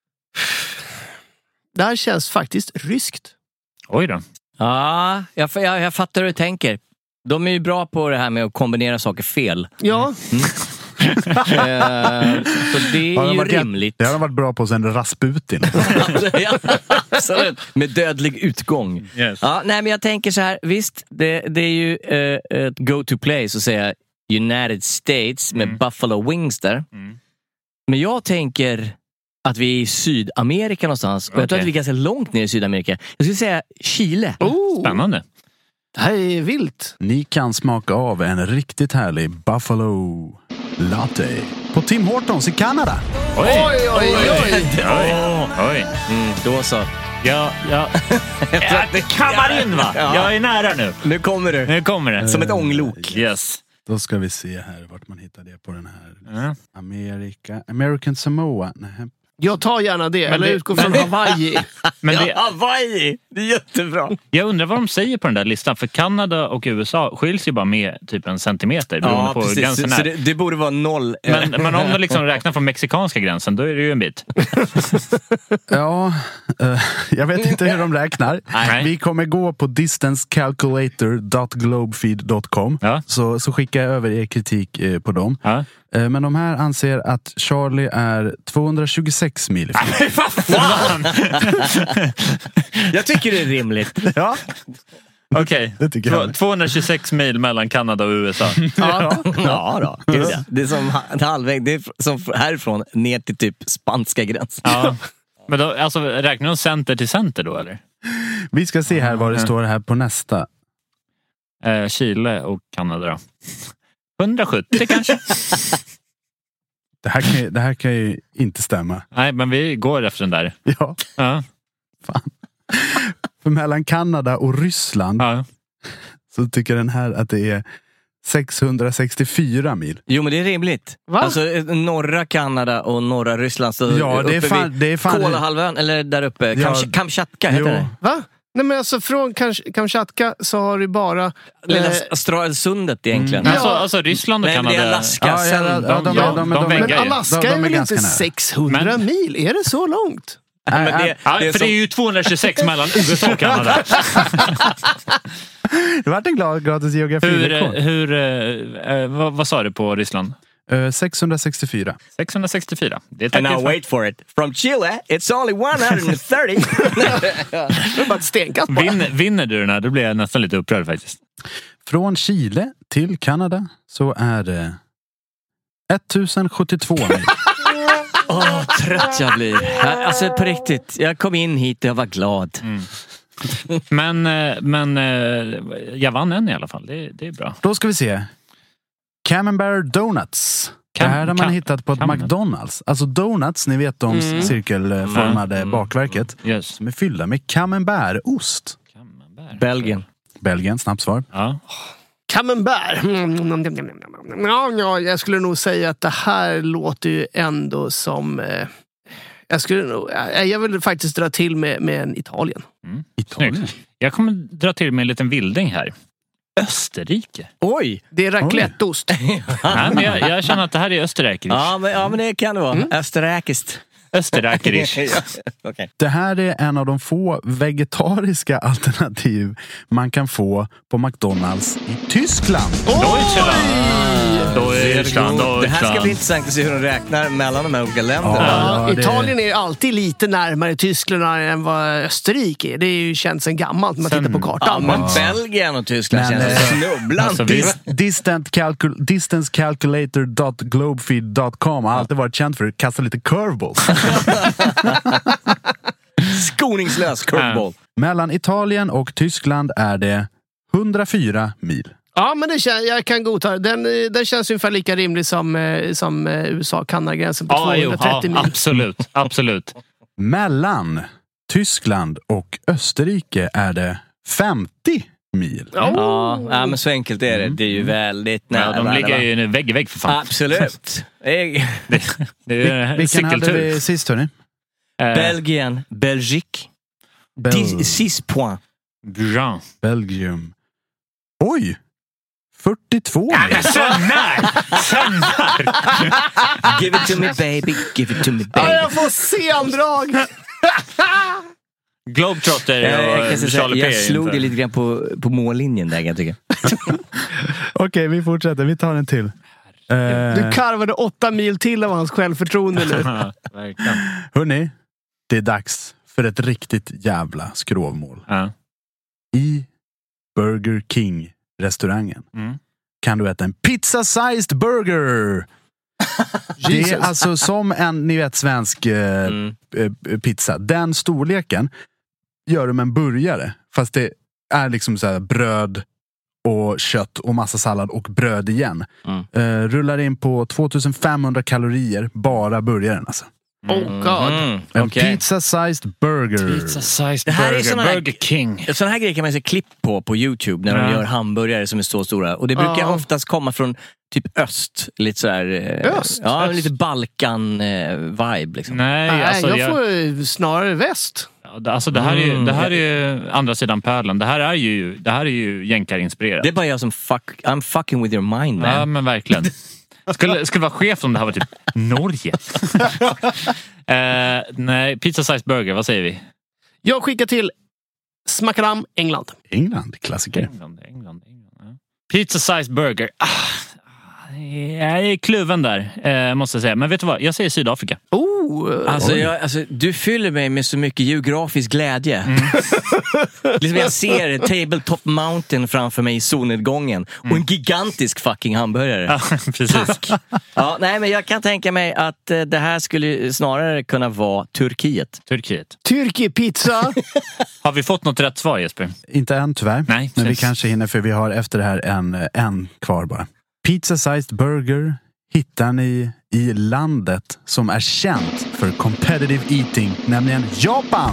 S7: Det här känns faktiskt ryskt.
S9: Oj då.
S8: Ja, jag, jag, jag fattar hur du tänker. De är ju bra på det här med att kombinera saker fel.
S7: Ja.
S8: Mm. uh, så det är
S6: ja,
S8: ju
S6: varit,
S8: rimligt.
S6: Det har de varit bra på sen Rasputin.
S8: Ja, absolut. Med dödlig utgång.
S9: Yes.
S8: Ja, nej, men jag tänker så här, visst, det, det är ju uh, ett go-to-play, så att säga, United States med
S9: Mm.
S8: Buffalo Wings där.
S9: Mm.
S8: Men jag tänker att vi är i Sydamerika någonstans. Och jag tror
S9: Okej.
S8: att vi är ganska långt ner i Sydamerika. Jag skulle säga Chile.
S7: Oh,
S9: Spännande.
S7: det här är vilt.
S6: Ni kan smaka av en riktigt härlig Buffalo Latte på Tim Hortons i Kanada.
S9: Oj,
S7: Oj, oj, oj.
S9: oj. oj.
S8: Mm, då så.
S9: Ja, ja. ja, det kammar in va?
S8: Ja.
S9: Jag är nära nu.
S8: Nu kommer du.
S9: Nu kommer det.
S8: Som ett ånglok.
S9: Yes.
S6: Då ska vi se här vart man hittar det på den här.
S9: Mm.
S6: Amerika. American Samoa. Nej.
S7: Jag tar gärna det.
S9: Men
S7: eller
S9: det-
S7: utgår från Hawaii.
S9: Men
S8: Ja,
S9: det,
S8: Hawaii! Det är jättebra.
S9: jag undrar vad de säger på den där listan. För Kanada och U S A skiljs ju bara med typ en centimeter beroende
S8: Ja,
S9: på
S8: precis. Så,
S9: gränsen
S8: så
S9: här.
S8: det, det borde vara noll.
S9: Men, men om du liksom räknar från mexikanska gränsen, då är det ju en bit.
S6: Ja, eh, jag vet inte hur de räknar.
S9: Nej.
S6: Vi kommer gå på distance calculator dot globefeed dot com.
S9: Ja.
S6: Så, så skickar jag över er kritik eh, på dem.
S9: Ja.
S6: Eh, men de här anser att Charlie är tvåhundratjugosex mil ifrån.
S9: Nej, vad fan!
S8: Jag tycker det är rimligt.
S6: Ja,
S9: Okej,
S6: det tycker jag.
S9: Två- tvåhundratjugosex mil mellan Kanada och U S A.
S8: Ja, ja då. Gud, ja. Det är som ha- halvväg, det är som härifrån ner till typ spanska gränsen.
S9: Ja. Men då, alltså, räknar de center till center då, eller?
S6: Vi ska se här vad det står här på nästa.
S9: Eh, Chile och Kanada då. hundrasjuttio kanske?
S6: Det här, kan, ju- det här kan ju inte stämma.
S9: Nej, men vi går efter den där.
S6: Ja,
S9: Ja.
S6: fan. För mellan Kanada och Ryssland
S9: Ja.
S6: så tycker den här att det är sexhundrasextiofyra mil.
S8: Jo, men det är rimligt.
S7: Va?
S8: Alltså eh, norra Kanada och norra Ryssland. Så
S6: Ja, det är
S8: uppe
S6: fan-
S8: vid
S6: det är fan-
S8: Kolahalvön, eller där uppe.
S6: Ja.
S8: Kamch- Kamchatka heter
S6: Jo.
S8: det.
S7: Va? Nej, men alltså från Kamch- Kamchatka så har du bara...
S8: Lilla
S7: eh,
S8: Australsundet egentligen.
S6: Mm.
S9: Alltså, alltså Ryssland och
S8: Nej, men det
S9: Kanada.
S8: är Alaska.
S6: Ja, ja,
S8: Sen,
S6: ja,
S8: de,
S6: de-
S8: ja,
S9: ja,
S6: de-
S9: de
S6: de-
S9: väggar
S7: men
S9: ju.
S7: Alaska
S6: De- de
S7: är
S6: är
S7: väl
S6: ganska
S7: inte
S6: nära.
S7: sexhundra
S9: Men-
S7: mil? Är det så långt?
S8: Ja, men det,
S9: Ja,
S8: det är
S9: för
S8: som,
S9: det är ju tvåhundratjugosex mellan U S A och Kanada.
S6: Det vart en glad, gratis
S9: Hur,
S6: geografilektion.
S9: eh, hur, eh, eh, vad, vad sa du på Ryssland?
S6: Uh, sexhundrasextiofyra.
S9: sexhundrasextiofyra. Det
S8: and
S9: tackar
S8: now
S9: för.
S8: wait for it. From Chile, it's only one hundred thirty.
S7: Det är bara ett stenkast bara.
S9: Vinner, vinner du den här, då blir jag nästan lite upprörd faktiskt.
S6: Från Chile till Kanada så är det tusen sjuttiotvå mil.
S8: Åh, trött jag blir. Jag, alltså på riktigt, jag kom in hit och jag var glad.
S9: Mm. Men, eh, men eh, jag vann en i alla fall. Det, det är bra.
S6: Då ska vi se. Camembert Donuts.
S9: Cam-
S6: det här har man
S9: cam-
S6: hittat på ett
S9: cam-
S6: McDonalds. Alltså donuts, ni vet de
S7: Mm.
S6: cirkelformade
S9: Mm.
S6: bakverket.
S9: Yes.
S6: Som är fyllda med camembertost.
S8: Belgien.
S6: Belgien, snabbt svar.
S9: Ja.
S7: Camembert. Ja, ja, jag skulle nog säga att det här låter ju ändå som... Eh, jag skulle nog... Jag, jag vill faktiskt dra till med, med en Italien.
S9: Mm.
S6: Italien.
S9: Snyggt. Jag kommer dra till med en liten vilding här. Österrike.
S8: Oj!
S7: Det är racletteost.
S9: Nej, men jag, jag känner att det här är Österrike.
S8: Ja, men, ja, men det kan det vara. Mm. Österrikiskt.
S9: Österrike.
S8: Ja, okay.
S6: Det här är en av de få vegetariska alternativ man kan få på McDonalds i Tyskland.
S9: Deutschland. Deutschland,
S8: Det här ska bli
S9: Deutschland.
S8: intressant att se hur de räknar mellan de här olika länderna.
S6: Ja,
S7: Ja,
S6: det-
S7: Italien är ju alltid lite närmare Tyskland än vad Österrike är. Det är ju känt sedan gammalt när man
S9: Sen-
S7: tittar på
S8: Ja,
S7: kartan.
S8: men Belgien och Tyskland
S6: Men,
S8: känns
S6: eh,
S8: snubblande.
S9: alltså, vi-
S6: Dis- distant calcul- distance calculator dot globefeed dot com har alltid varit känt för att kasta lite curveballs.
S8: Skoningslös curveball.
S6: Mellan Italien och Tyskland är det hundrafyra mil.
S7: Ja, men det kän, jag kan godta det. Den, eh, den känns ungefär lika rimlig som, eh, som eh, U S A-Kanada-gränsen på
S9: Ja, jo, ja,
S7: tvåhundratrettio mil.
S9: absolut. Absolut.
S6: Mellan Tyskland och Österrike är det femtio mil.
S8: Ja, ja, men så enkelt är det. Det är ju väldigt nära.
S9: Ja, de
S8: varandra,
S9: ligger
S8: va?
S9: ju nu vägg i vägg för fan.
S8: Absolut. Det-
S9: Det, det är en
S6: Vilken hade
S9: cykeltur.
S6: vi sist, hörni?
S9: Eh,
S8: Belgien, Belgique.
S6: Bel-
S8: Dix- Six points.
S9: Jean.
S6: Belgium. Oj! fyrtiotvå mil.
S9: Sömnar! Sömnar!
S8: Give it to me baby, give it to me
S7: Ja,
S8: baby.
S7: jag får sendrag!
S9: Globetrotter
S8: Jag,
S9: och
S8: jag, säga,
S9: Charlie
S8: jag
S9: P.
S8: slog det lite grann på, på mållinjen där, jag tycker.
S6: Okej, vi fortsätter. Vi tar en till. Uh,
S7: Du karvade åtta mil till av hans självförtroende nu.
S9: Verkligen.
S6: Hörrni, det är dags för ett riktigt jävla skrovmål.
S9: Ja.
S6: I Burger King-restaurangen
S9: Mm.
S6: kan du äta en pizza-sized burger. Det är alltså som en, ni vet, svensk eh,
S8: Mm.
S6: eh, pizza. Den storleken gör du med en burgare. Fast det är liksom så här bröd och kött och massa sallad och bröd igen.
S8: Mm.
S6: Eh, rullar in på tvåtusenfemhundra kalorier, bara burgaren alltså.
S7: Oh god.
S8: Mm,
S6: En
S8: okay.
S6: pizza-sized burger.
S9: Pizza size
S8: Det här är
S9: burger,
S8: såna här-
S9: Burger King.
S8: Sådana här grejer kan man se klipp på på YouTube när de
S9: Ja.
S8: gör hamburgare som är så stora. Och det brukar
S7: Ja.
S8: oftast komma från typ öst. Lite så här, eh,
S7: Öst?
S8: Ja,
S7: Öst.
S8: lite Balkan-vibe liksom.
S9: Nej,
S7: Nej,
S9: alltså,
S7: jag
S9: jag,
S7: får snarare väst.
S9: ja, det- alltså det här är ju,
S8: Mm.
S9: det här är ju andra sidan pärlan. Det här är ju, det här är ju jänkarinspirerat.
S8: Det är bara jag som fuck, I'm fucking with your mind, man.
S9: Ja, men verkligen. Skulle, skulle vara chef om det här var typ Norge. eh, nej, pizza size burger, vad säger vi?
S7: Jag skickar till Smakadam, England.
S6: England, klassiker.
S9: England, England, England. Ja. Pizza size burger. Ah, jag är kluven där, eh, måste jag säga. Men vet du vad? Jag säger Sydafrika.
S7: Oh,
S8: Alltså, jag, alltså, du fyller mig med så mycket geografisk glädje.
S9: Mm.
S8: liksom jag ser Tabletop Mountain framför mig i solnedgången. Och en gigantisk fucking hamburgare.
S9: Ja, precis.
S8: Ja, nej, men jag kan tänka mig att eh, det här skulle snarare kunna vara Turkiet.
S9: Turkiet.
S7: Turkey pizza.
S9: Har vi fått något rätt svar, Jesper?
S6: Inte än tyvärr.
S9: Nej,
S6: men vi
S9: precis.
S6: kanske hinner, för vi har efter det här en, en kvar bara. Pizza-sized burger hittar ni i landet som är känt för competitive eating, nämligen Japan.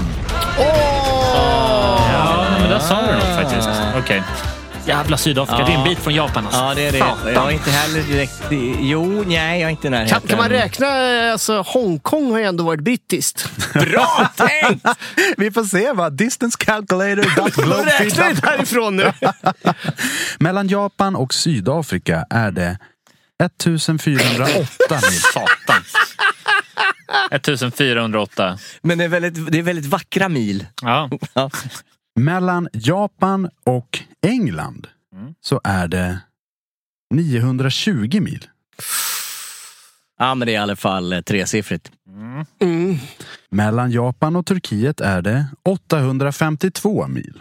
S9: Ja, men där sa du något faktiskt. Okej. Jävla Sydafrika,
S8: Ja.
S9: det är en bit från Japan alltså.
S8: Ja, det är det.
S9: Fan.
S8: Jag är inte heller direkt... Jo, nej, jag är inte nära.
S7: Kan, kan man räkna, alltså Hongkong har ju ändå varit brittiskt.
S8: Bra tänkt!
S6: Vi får se vad distance calculator.
S7: Räkna det därifrån nu.
S6: Mellan Japan och Sydafrika är det ettusenfyrahundraåtta mil.
S9: Satan. ettusenfyrahundraåtta.
S8: Men det är väldigt, det är väldigt vackra mil.
S9: Ja.
S8: Ja.
S6: Mellan Japan och England så är det niohundratjugo mil.
S8: Ja, men det är i alla fall eh, tresiffrigt.
S7: Mm.
S6: Mellan Japan och Turkiet är det åttahundrafemtiotvå mil.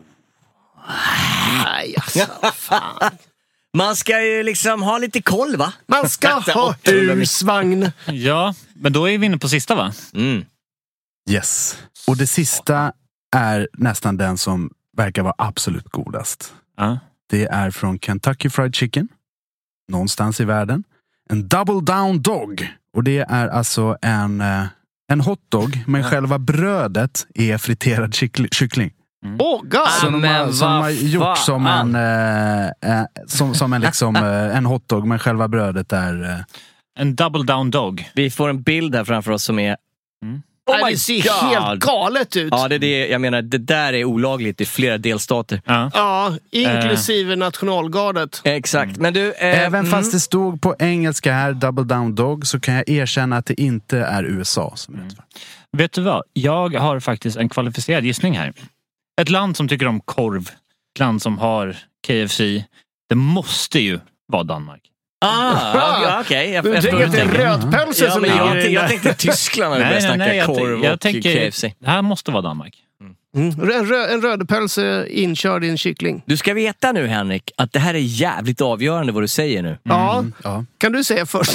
S7: Nej, alltså, fan.
S8: Man ska ju liksom ha lite koll, va?
S7: Man ska ha husvagn.
S9: Ja, men då är vi inne på sista, va?
S8: Mm.
S6: Yes. Och det sista är nästan den som verkar vara absolut godast.
S9: Ja.
S6: Det är från Kentucky Fried Chicken. Någonstans i världen. En double down dog. Och det är alltså en, eh, en hotdog. Men själva brödet är friterad kyckling. kyckling.
S7: Åh, god.
S6: Så de
S8: men
S6: har, som
S8: vad
S6: har gjort som
S8: fan.
S6: en, eh, eh, som, som en, liksom, eh, en hotdog. Men själva brödet är... Eh,
S9: En double down dog.
S8: Vi får en bild här framför oss som är...
S7: Oh my det ser God. helt galet ut.
S8: Ja, det är det. Jag menar, det där är olagligt i flera delstater.
S9: Ja,
S7: ja inklusive uh. nationalgardet.
S8: Exakt. Men du,
S6: eh, Även mm. fast det stod på engelska här, double down dog, så kan jag erkänna att det inte är U S A som mm. vet.
S9: Vet du vad? Jag har faktiskt en kvalificerad gissning här. Ett land som tycker om korv, ett land som har K F C, det måste ju vara Danmark.
S8: Ah, okej. Okay.
S7: Du tänker att det är rödpölser
S8: ja,
S7: som
S8: ligger
S7: ligger
S8: jag, jag tänkte Tyskland när vi började snacka korv och
S9: jag tänker,
S8: K F C.
S9: Det här måste vara Danmark.
S7: Mm. En, rö, en rödpölse inkörd i en kyckling.
S8: Du ska veta nu, Henrik, att det här är jävligt avgörande vad du säger nu. Mm.
S7: Ja. ja, kan du säga först?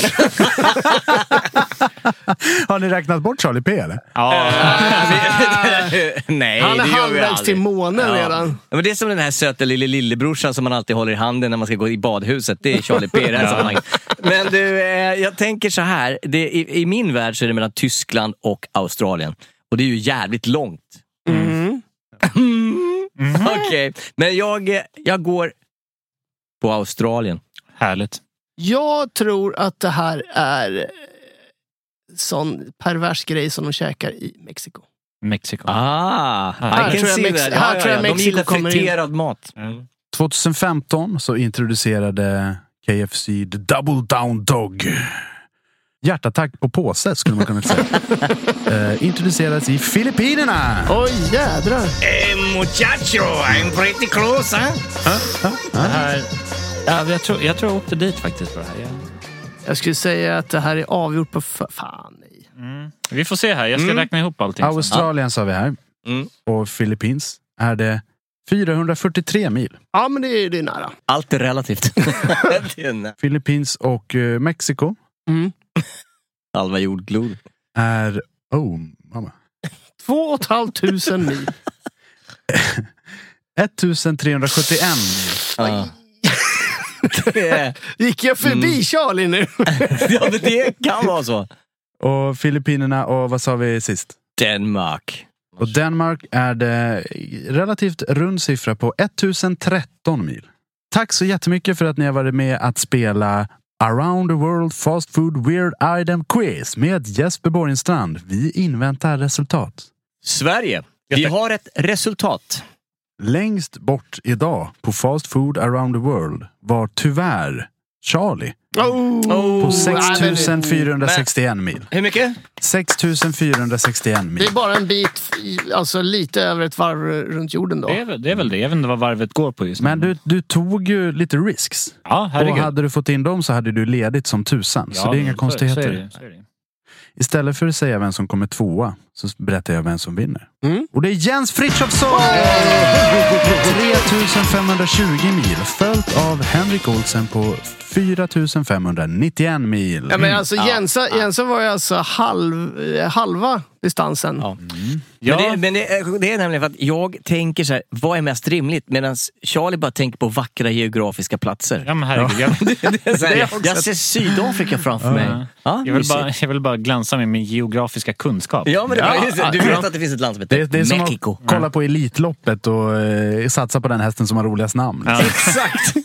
S6: Har ni räknat bort Charlie P, eller?
S8: Ja. Nej,
S7: han är
S8: det gör
S7: halvvägs till månen
S8: ja.
S7: redan.
S8: Men det är som den här söta lille lillebrorsan som man alltid håller i handen när man ska gå i badhuset. Det är Charlie P i det här sammanhanget. Men du, eh, jag tänker så här. Det, i, I min värld så är det mellan Tyskland och Australien. Och det är ju jävligt långt.
S7: Mm.
S8: Mm. Okej, okay. Men jag, jag går på Australien.
S9: Härligt.
S7: Jag tror att det här är sån pervers grej som de käkar i Mexiko.
S9: Mexiko.
S8: Ah,
S7: här
S8: I can see
S7: Mex-
S8: that.
S7: här
S8: Ja,
S7: tror jag
S8: ja,
S7: Mexiko
S8: de gillar
S7: kommer
S8: friterad
S7: in.
S8: mat.
S9: Mm.
S6: tjugohundrafemton så introducerade K F C the double down dog. hjärtattack på påse skulle man kunna säga. uh, introducerades i Filippinerna.
S7: Oj, jädrar.
S8: Eh, muchacho, I'm pretty close, huh?
S6: Uh, uh, uh.
S9: Det här, ja, jag, tror, jag tror jag åkte dit faktiskt på det här. Jag,
S7: jag skulle säga att det här är avgjort på f- fan nej.
S9: Mm. Vi får se här, jag ska mm. räkna ihop allting.
S6: Australien sa vi här.
S8: Mm.
S6: Och Philippines är det fyrahundrafyrtiotre mil.
S7: Ja, men det är, det är nära.
S8: Allt är relativt. Det är nära.
S6: Philippines och uh, Mexiko.
S7: Mm.
S8: Halva jordklot.
S6: Är... Oh, mamma.
S7: Två och ett halvt tusen mil.
S6: ettusentrehundrasjuttioen mil.
S8: Ja.
S7: Gick jag förbi mm. Charlie nu?
S8: Ja, men det kan vara så.
S6: Och Filippinerna och vad sa vi sist?
S8: Danmark.
S6: Och Danmark är det relativt rund siffra på ettusentretton mil. Tack så jättemycket för att ni har varit med att spela Around the World Fast Food Weird Item Quiz med Jesper Borgenstrand. Vi inväntar resultat.
S8: Sverige, vi har ett resultat.
S6: Längst bort idag på Fast Food Around the World var tyvärr Charlie.
S7: Oh,
S6: på sextusenfyrahundrasextioen mil.
S8: Hur mycket?
S6: sextusenfyrahundrasextioen mil.
S7: Det är bara en bit, alltså lite över ett varv runt jorden då.
S9: Det är väl det, är väl det. Jag vet inte vad varvet går på just nu.
S6: Men du, du tog ju lite risks.
S9: Ja, herregud.
S6: Och hade du fått in dem så hade du ledigt som tusan. Ja, så det är inga så, konstigheter. Så är det, så är det. Istället för att säga vem som kommer tvåa så berättar jag vem som vinner. Mm. Och det är Jens Frithiofsson! trefemhundratjugo mil. Följt av Henrik Olsen på fyrafemhundranittioen mil.
S7: Ja, men alltså Jensa, ja. Jensa var ju alltså halv, halva distansen.
S8: Ja. Mm. Ja. Men, det, men det, är, det är nämligen för att jag tänker så här, vad är mest rimligt? Medan Charlie bara tänker på vackra geografiska platser.
S9: Ja, men herregud. Ja.
S8: Jag, det, det här, jag, jag ser Sydafrika framför mig.
S9: Ja. Ja, jag, vill bara, jag vill bara glänsa med min geografiska kunskap.
S8: Ja, men det
S7: ja.
S8: Bara, du vet att det finns ett land som heter
S6: det, det är som
S8: Mexiko.
S6: Att kolla på Elitloppet och eh, satsa på den hästen som har roligast namn.
S8: Ja. Exakt.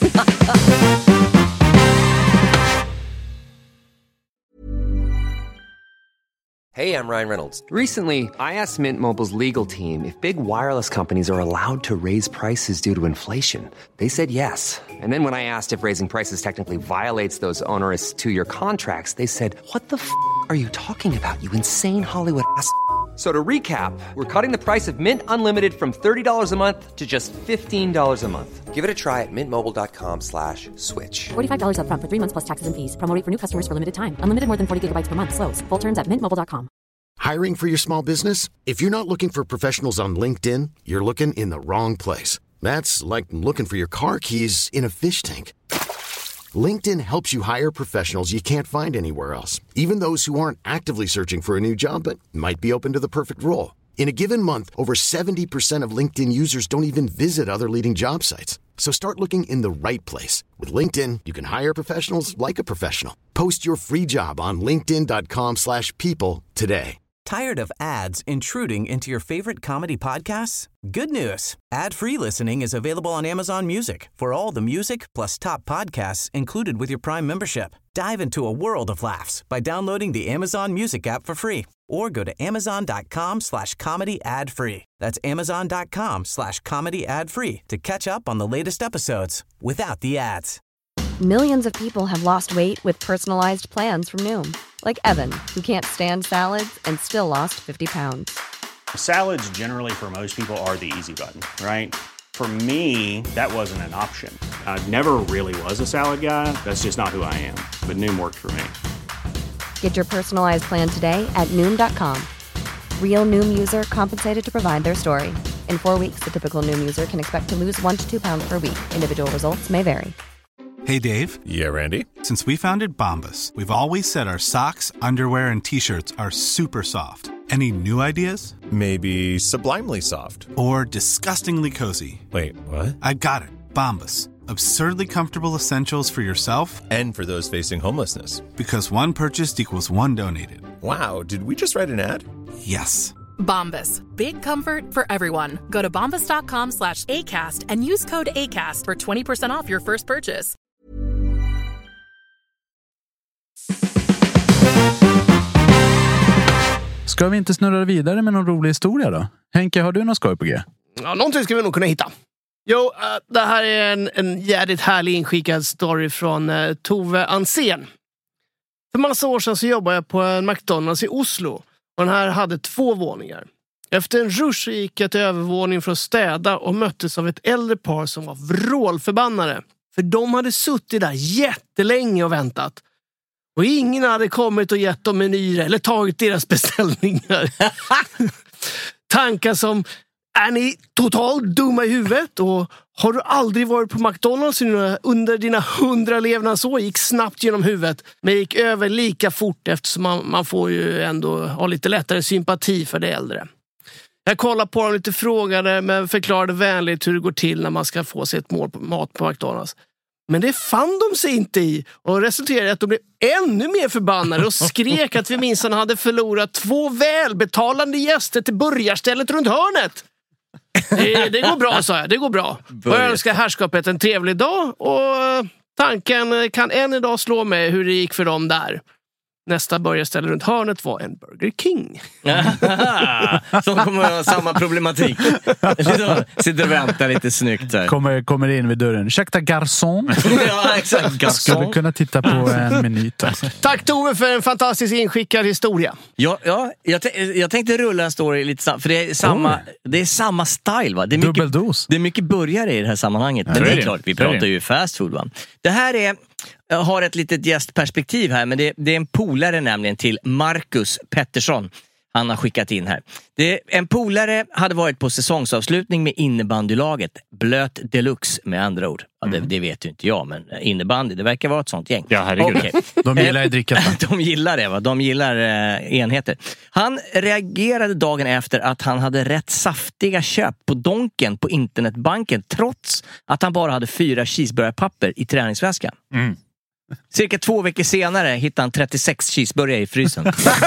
S13: Hey, I'm Ryan Reynolds. Recently, I asked Mint Mobile's legal team if big wireless companies are allowed to raise prices due to inflation. They said yes. And then when I asked if raising prices technically violates those onerous two-year contracts, they said, what the f*** are you talking about, you insane Hollywood ass f- So to recap, we're cutting the price of Mint Unlimited from thirty dollars a month to just fifteen dollars a month. Give it a try at mintmobile.com slash switch.
S14: forty-five dollars up front for three months plus taxes and fees. Promo rate for new customers for limited time. Unlimited more than forty gigabytes per month. Slows full terms at mint mobile dot com.
S15: Hiring for your small business? If you're not looking for professionals on LinkedIn, you're looking in the wrong place. That's like looking for your car keys in a fish tank. LinkedIn helps you hire professionals you can't find anywhere else, even those who aren't actively searching for a new job but might be open to the perfect role. In a given month, over seventy percent of LinkedIn users don't even visit other leading job sites. So start looking in the right place. With LinkedIn, you can hire professionals like a professional. Post your free job on linkedin dot com slash people today.
S3: Tired of ads intruding into your favorite comedy podcasts? Good news. Ad-free listening is available on Amazon Music for all the music plus top podcasts included with your Prime membership. Dive into a world of laughs by downloading the Amazon Music app for free or go to amazon.com slash comedy ad-free. That's amazon.com slash comedy ad-free to catch up on the latest episodes without the ads.
S4: Millions of people have lost weight with personalized plans from Noom. Like Evan, who can't stand salads and still lost fifty pounds.
S5: Salads generally for most people are the easy button, right? For me, that wasn't an option. I never really was a salad guy. That's just not who I am. But Noom worked for me.
S4: Get your personalized plan today at Noom dot com. Real Noom user compensated to provide their story. In four weeks, the typical Noom user can expect to lose one to two pounds per week. Individual results may vary.
S16: Hey, Dave.
S17: Yeah, Randy.
S16: Since we founded Bombas, we've always said our socks, underwear, and T-shirts are super soft. Any new ideas?
S17: Maybe sublimely soft.
S16: Or disgustingly cozy.
S17: Wait, what?
S16: I got it. Bombas. Absurdly comfortable essentials for yourself
S17: and for those facing homelessness.
S16: Because one purchased equals one donated.
S17: Wow, did we just write an ad?
S16: Yes.
S18: Bombas. Big comfort for everyone. Go to bombas.com slash ACAST and use code ACAST for twenty percent off your first purchase.
S6: Ska vi inte snurra vidare med någon rolig historia då? Henke, har du någon skoj på G?
S7: Ja, någonting ska vi nog kunna hitta. Jo, uh, det här är en, en jävligt härlig inskickad story från uh, Tove Ansén. För massa år sedan så jobbade jag på en McDonalds i Oslo. Och den här hade två våningar. Efter en rush gick jag till övervåningen för att städa och möttes av ett äldre par som var vrålförbannade. För de hade suttit där jättelänge och väntat. Och ingen hade kommit och gett dem menyer eller tagit deras beställningar. Tankar som, är ni totalt dumma i huvudet? Och har du aldrig varit på McDonalds under dina hundra levnadsår? Gick snabbt genom huvudet. Men gick över lika fort eftersom man, man får ju ändå ha lite lättare sympati för det äldre. Jag kollade på dem lite, frågade men förklarade vänligt hur det går till när man ska få sig ett mål på mat på McDonalds. Men det fann de sig inte i och resulterade i att de blev ännu mer förbannade och skrek att vi minsann hade förlorat två välbetalande gäster till burgarstället runt hörnet. Det, det går bra, sa jag. Det går bra. Och jag önskar härskapet en trevlig dag och tanken kan än idag slå mig hur det gick för dem där. Nästa burgarställe runt hörnet var en Burger King.
S8: Som kommer att ha samma problematik. Sitter och väntar lite snyggt här.
S6: Kommer, kommer in vid dörren. Ursäkta, garçon.
S8: Ja, exakt. Garçon.
S6: Skulle kunna titta på en meny.
S7: Tack Tove för en fantastisk inskickad historia.
S8: Ja, ja jag, t- jag tänkte rulla en story lite snabbt. För det är samma, oh. det är samma style, va? Det är mycket,
S6: dubbeldos.
S8: Det är mycket burgare i det här sammanhanget. Men
S6: ja,
S8: det är
S6: det.
S8: klart, vi pratar ju fast food, va? Det här är... Jag har ett litet gästperspektiv här, men det, det är en polare nämligen till Marcus Pettersson. Han har skickat in här. Det, en polare hade varit på säsongsavslutning med innebandylaget. Blöt deluxe med andra ord. Ja, det, det vet ju inte jag, men innebandy, det verkar vara ett sånt gäng.
S9: Ja, herregud.
S6: Okay. De gillar att dricka.
S8: De gillar det, va? De gillar eh, enheter. Han reagerade dagen efter att han hade rätt saftiga köp på Donken på internetbanken, trots att han bara hade fyra cheeseburgerpapper i träningsväskan. Mm. Cirka två veckor senare hittade han trettiosex cheeseburgare i frysen.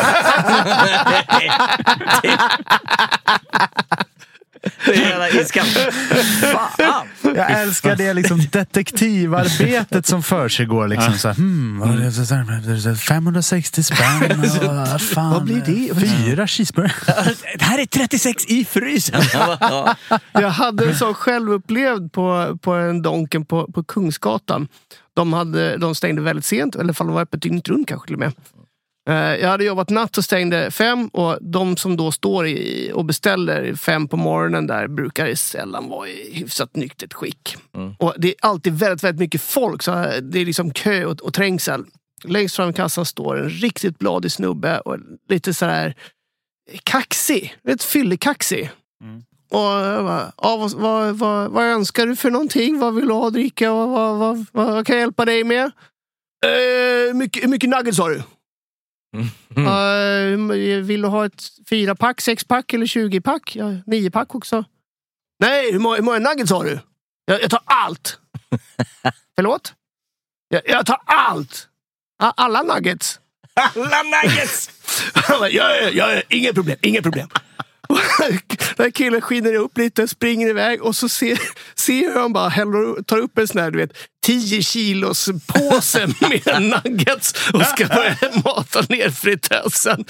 S8: Det är hela iskallt. Fan.
S6: Jag älskar det liksom detektivarbetet som för sig går liksom så här, hmm, femhundrasextio spänn. Fan,
S7: vad blir det?
S6: Fyra cheeseburgare.
S8: Det här är trettiosex i frysen.
S7: Jag hade en sån själv upplevd på, på en Donken på, på Kungsgatan. De, hade, de stängde väldigt sent, eller fall de var öppet dygnet runt kanske till och med. Jag hade jobbat natt och stängde fem, och de som då står i och beställer fem på morgonen där brukar det sällan vara i hyfsat nyktert skick. Mm. Och det är alltid väldigt, väldigt mycket folk, så det är liksom kö och, och trängsel. Längst fram i kassan står en riktigt bladig snubbe och lite så här kaxig, rätt fyllekaxig. Mm. Och jag bara, ja, vad, vad, vad, vad önskar du för någonting? Vad vill du ha att dricka? Vad, vad, vad, vad kan jag hjälpa dig med? Uh, mycket, mycket nuggets har du. Mm. Uh, vill du ha ett fyra pack, sex pack eller tjugo pack? Ja, nio pack också. Nej, hur många, hur många nuggets har du? Jag, jag tar allt. Förlåt? Jag, jag tar allt. Alla nuggets.
S8: Alla nuggets.
S7: ja, ja, ja, inget problem, inget problem. Den killen skiner upp lite, springer iväg och så ser, ser hur han bara häller, tar upp en sån här, du vet, tio kilos påse med nuggets och ska börja mata ner fritösen.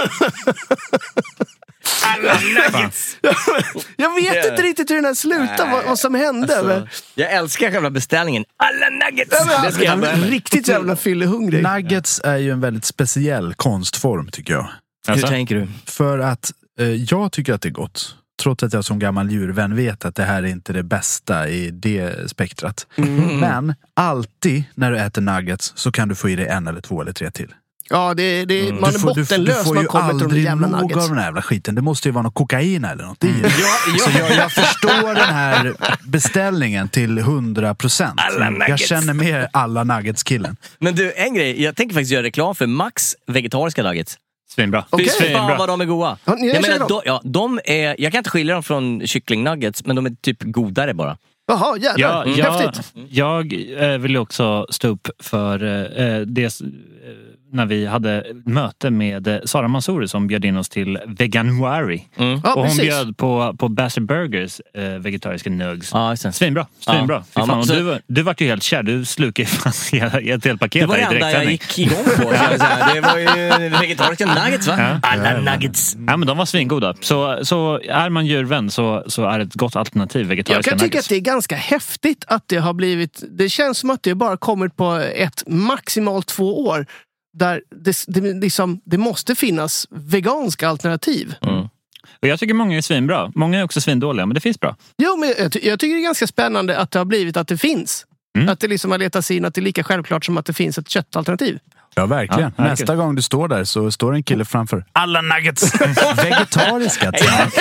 S8: Alla nuggets.
S7: Jag vet yeah. inte riktigt hur den här slutar, vad, vad som hände. Alltså,
S8: jag älskar själva beställningen. Alla nuggets.
S7: Ja, det ska jag jag riktigt jävla fyllehungrig.
S6: Nuggets är ju en väldigt speciell konstform, tycker jag.
S8: Hur tänker du?
S6: För att eh, jag tycker att det är gott. Trots att jag som gammal djurvän vet att det här är inte det bästa i det spektrat. Mm. Men alltid när du äter nuggets så kan du få i dig en eller två eller tre till.
S7: Ja, det, det, mm. man är bottenlös.
S6: Du får, du får ju aldrig nog av den här jävla skiten. Det måste ju vara något kokain eller något. Mm. Ja, ja. Så jag, jag förstår den här beställningen till hundra procent. Jag känner med alla nuggets-killen.
S8: Men du, en grej. Jag tänker faktiskt göra reklam för Max vegetariska nuggets.
S9: Svinbra.
S8: Okay. Fy fan vad de är goda.
S7: Ja, jag
S8: jag, menar, de, ja, de är, jag kan inte skilja dem från kycklingnuggets, men de är typ godare bara.
S7: Jaha, jävlar. Ja,
S9: mm. jag, häftigt. Jag eh, vill också stå upp för eh, det eh, när vi hade möte med Sara Mansouri som bjöd in oss till Veganuary. Mm. Ja, och hon precis. bjöd på, på Bassett Burgers eh, vegetariska nugs. Ja, Svinbra. Svinbra. Ja. Ja, så, du, du var ju helt kär. Du slukade ett helt paket.
S8: Det var det enda jag gick igång på. Det var ju vegetariska nuggets, va? Ja. Alla nuggets.
S9: Ja, men de var svingoda. Så, så är man djurvän så, så är det ett gott alternativ, vegetariska nuggets.
S7: Jag kan tycka
S9: nuggets.
S7: att det är ganska häftigt att det har blivit... Det känns som att det bara kommit på ett maximalt två år. där det, det, liksom, det måste finnas veganska alternativ.
S9: Mm. Och jag tycker många är svinbra. Många är också svindåliga, men det finns bra.
S7: Jo, men jag, jag tycker det är ganska spännande att det har blivit att det finns. Mm. Att det liksom har letats in att det är lika självklart som att det finns ett köttalternativ.
S6: Ja, verkligen. Ja, nästa gång du står där så står en kille framför alla nuggets. Vegetariska.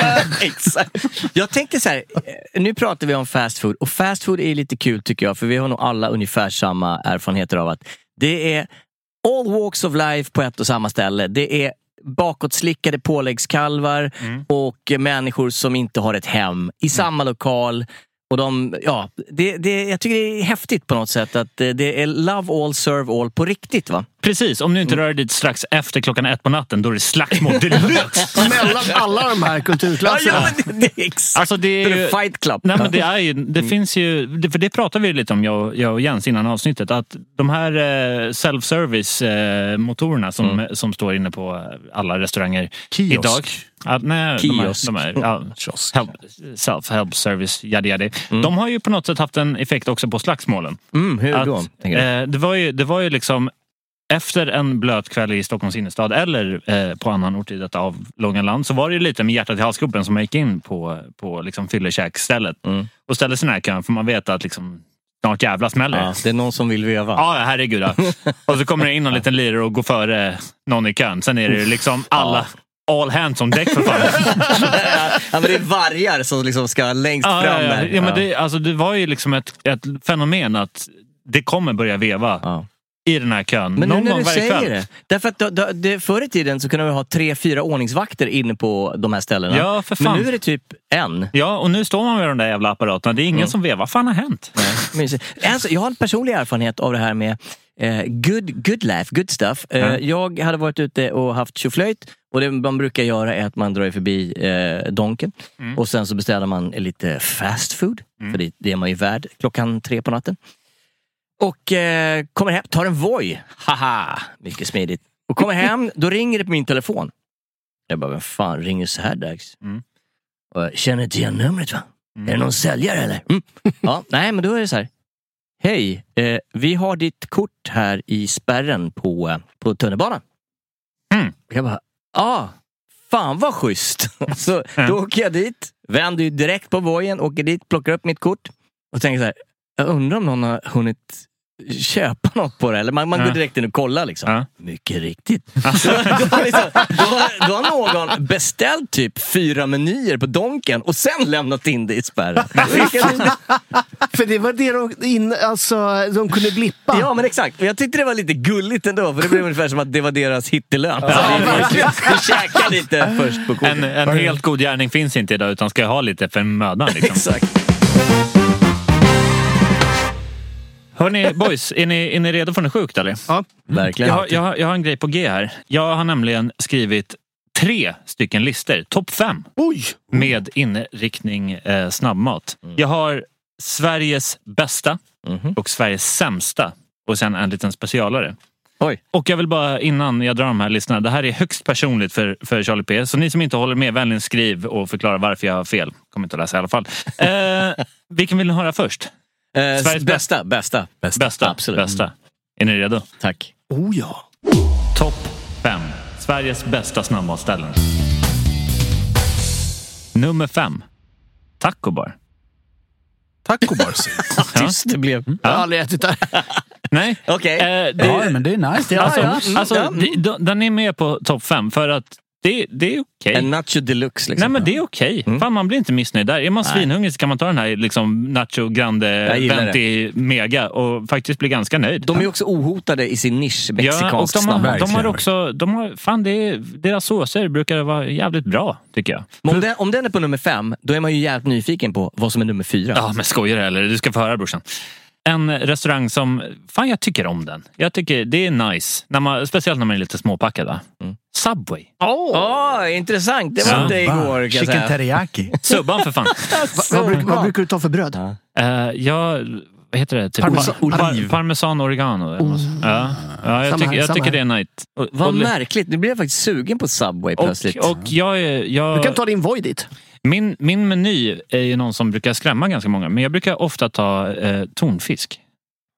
S8: Exakt. Jag tänkte så här, nu pratar vi om fast food. Och fast food är lite kul tycker jag. För vi har nog alla ungefär samma erfarenheter av att det är all walks of life på ett och samma ställe. Det är bakåtslickade påläggskalvar mm. och människor som inte har ett hem i samma lokal. Och de, ja, det, det, jag tycker det är häftigt på något sätt att det, det är love all, serve all på riktigt, va?
S9: Precis, om du inte rör dig strax efter klockan ett på natten, då är det slagsmål deluxe.
S7: Mellan alla de här kulturklasserna.
S8: Ja, ja, det, det är exakt.
S9: Alltså det är ju,
S8: Fight Club.
S9: Nej, men det är ju, det finns ju, det, för det pratade vi lite om jag, jag och Jens innan avsnittet, att de här eh, self-service eh, motorerna som, mm. som står inne på alla restauranger
S6: Kiosk.
S9: idag. Att, nej,
S8: Kiosk.
S9: de här, de här ja, help, self-help service, yadi yadi. Mm. De har ju på något sätt haft en effekt också på slagsmålen.
S8: Mm, hur
S9: att,
S8: då?
S9: Eh, det, var ju, det var ju liksom efter en blöt kväll i Stockholms innerstad eller eh, på annan ort i detta avlånga land, så var det ju lite med hjärtat i halsgropen som man gick in på, på liksom fyllekäkstället mm. och ställde sig nära kön, för man vet att liksom snart jävla smäller.
S8: Ja, det är någon som vill veva.
S9: Ja, herregud. Ja. Och så kommer det in någon liten lirare och går före någon i kön. Sen är det liksom alla... all hands on deck för fan.
S8: Ja, men det är vargar som liksom ska längst
S9: ja,
S8: fram
S9: ja, ja.
S8: där.
S9: Ja, men det, alltså, det var ju liksom ett, ett fenomen att det kommer börja veva ja. i den här kön.
S8: Men
S9: någon
S8: nu när
S9: gång
S8: du
S9: varje
S8: säger
S9: kväll.
S8: det. Därför att då, då, det, förr i tiden så kunde vi ha tre, fyra ordningsvakter inne på de här ställena.
S9: Ja, för fan.
S8: Men nu är det typ en.
S9: Ja, och nu står man med de där jävla apparaterna. Det är ingen mm. som vevar. Vad fan har hänt?
S8: Nej. Alltså, jag har en personlig erfarenhet av det här med eh, good, good life, good stuff. Eh, mm. Jag hade varit ute och haft tjoflöjt. Och det man brukar göra är att man drar förbi eh, donken. Mm. Och sen så beställer man lite fast food. Mm. För det, det är man ju värd klockan tre på natten. Och eh, kommer hem, tar en Voi. Haha, mycket smidigt. Och kommer hem, då ringer det på min telefon. Jag bara, vem fan ringer så här dags? Mm. Och känner inte igen numret, va? Mm. Är det någon säljare eller? Mm. Ja, nej, men då är det så här. Hej, eh, vi har ditt kort här i spärren på, på tunnelbanan. Mm. Jag bara, ja, ah, fan vad schysst. Så mm. då åker jag dit, vänder ju direkt på Voien, åker dit, plockar upp mitt kort och tänker så här, jag undrar om någon har hunnit köpa något på det. Eller man, man ja. går direkt in och kollar liksom. Ja. Mycket riktigt. Alltså. då, då, liksom, då, har, då har någon beställt typ fyra menyer på donken och sen lämnat in det i spärren.
S7: För det var det de, in, alltså, de kunde blippa.
S8: Ja, men exakt. Jag tyckte det var lite gulligt ändå. För det blev ungefär som att det var deras hittelön. Ja. Vi, vi käkade lite först på kortet.
S9: En, en helt god gärning finns inte idag, utan ska ha lite för mödan. Liksom.
S8: Exakt.
S9: Hörrni, boys, är ni, är ni redo för något sjukt, eller?
S7: Ja,
S8: verkligen.
S9: Jag har, jag, har, jag har en grej på G här. Jag har nämligen skrivit tre stycken listor, topp fem.
S7: Oj!
S9: Med inriktning eh, snabbmat. Mm. Jag har Sveriges bästa mm-hmm. och Sveriges sämsta. Och sen en liten specialare.
S8: Oj.
S9: Och jag vill bara, innan jag drar de här listorna, det här är högst personligt för, för Charlie P. Så ni som inte håller med, vänligen skriv och förklara varför jag har fel. Kommer inte att läsa i alla fall. Eh, vilken vill ni höra först?
S8: Eh, Sveriges bästa, bästa,
S9: bästa. Bästa,
S8: absolut.
S9: Bästa. Är ni redo?
S8: Tack.
S7: Oh ja.
S9: Topp fem. Sveriges bästa snabbmatställen. Nummer fem. Taco Bar.
S6: Taco Bar.
S8: Ja. Just det blev.
S7: Ja. Jag har aldrig ätit där.
S9: Nej.
S8: Okej. Okay.
S9: Eh,
S6: ja, men det är nice.
S9: Ja, alltså,
S8: ja, ja.
S9: alltså
S8: Mm.
S9: det, den är med på topp fem för att det, det är okej. Okay.
S8: En nacho deluxe liksom.
S9: Nej, men det är okej. Okay. Mm. Fan, man blir inte missnöjd där. Är man svinhungrig så kan man ta den här liksom nacho grande venti mega och faktiskt bli ganska nöjd.
S8: De är också ohotade i sin nisch, mexikansk
S9: ja, och de har, de har också de har, fan, det är, deras såser brukar vara jävligt bra, tycker jag.
S8: Men om, den, om den är på nummer fem, då är man ju jävligt nyfiken på vad som är nummer fyra.
S9: Ja, men skojar det, eller? Du ska få höra, brorsan. En restaurang som, fan, jag tycker om den. Jag tycker det är nice, när man, speciellt när man är lite småpackad, va? Mm. Subway.
S8: Åh, oh. oh, intressant. Det var ja. inte igår, kan
S6: Chicken teriyaki.
S9: Subban för fan.
S7: vad, bruk, vad brukar du ta för bröd?
S9: Ja, uh, jag, vad heter det? Typ
S7: parmesan,
S9: par, parmesan oregano. Oh. Ja, ja, jag, tycker, jag tycker det är nice.
S8: Och, vad och, märkligt, nu blir jag faktiskt sugen på Subway plötsligt.
S9: Och, och jag, jag,
S7: du kan ta din Voi dit.
S9: Min, min meny är ju någon som brukar skrämma ganska många. Men jag brukar ofta ta eh, tonfisk.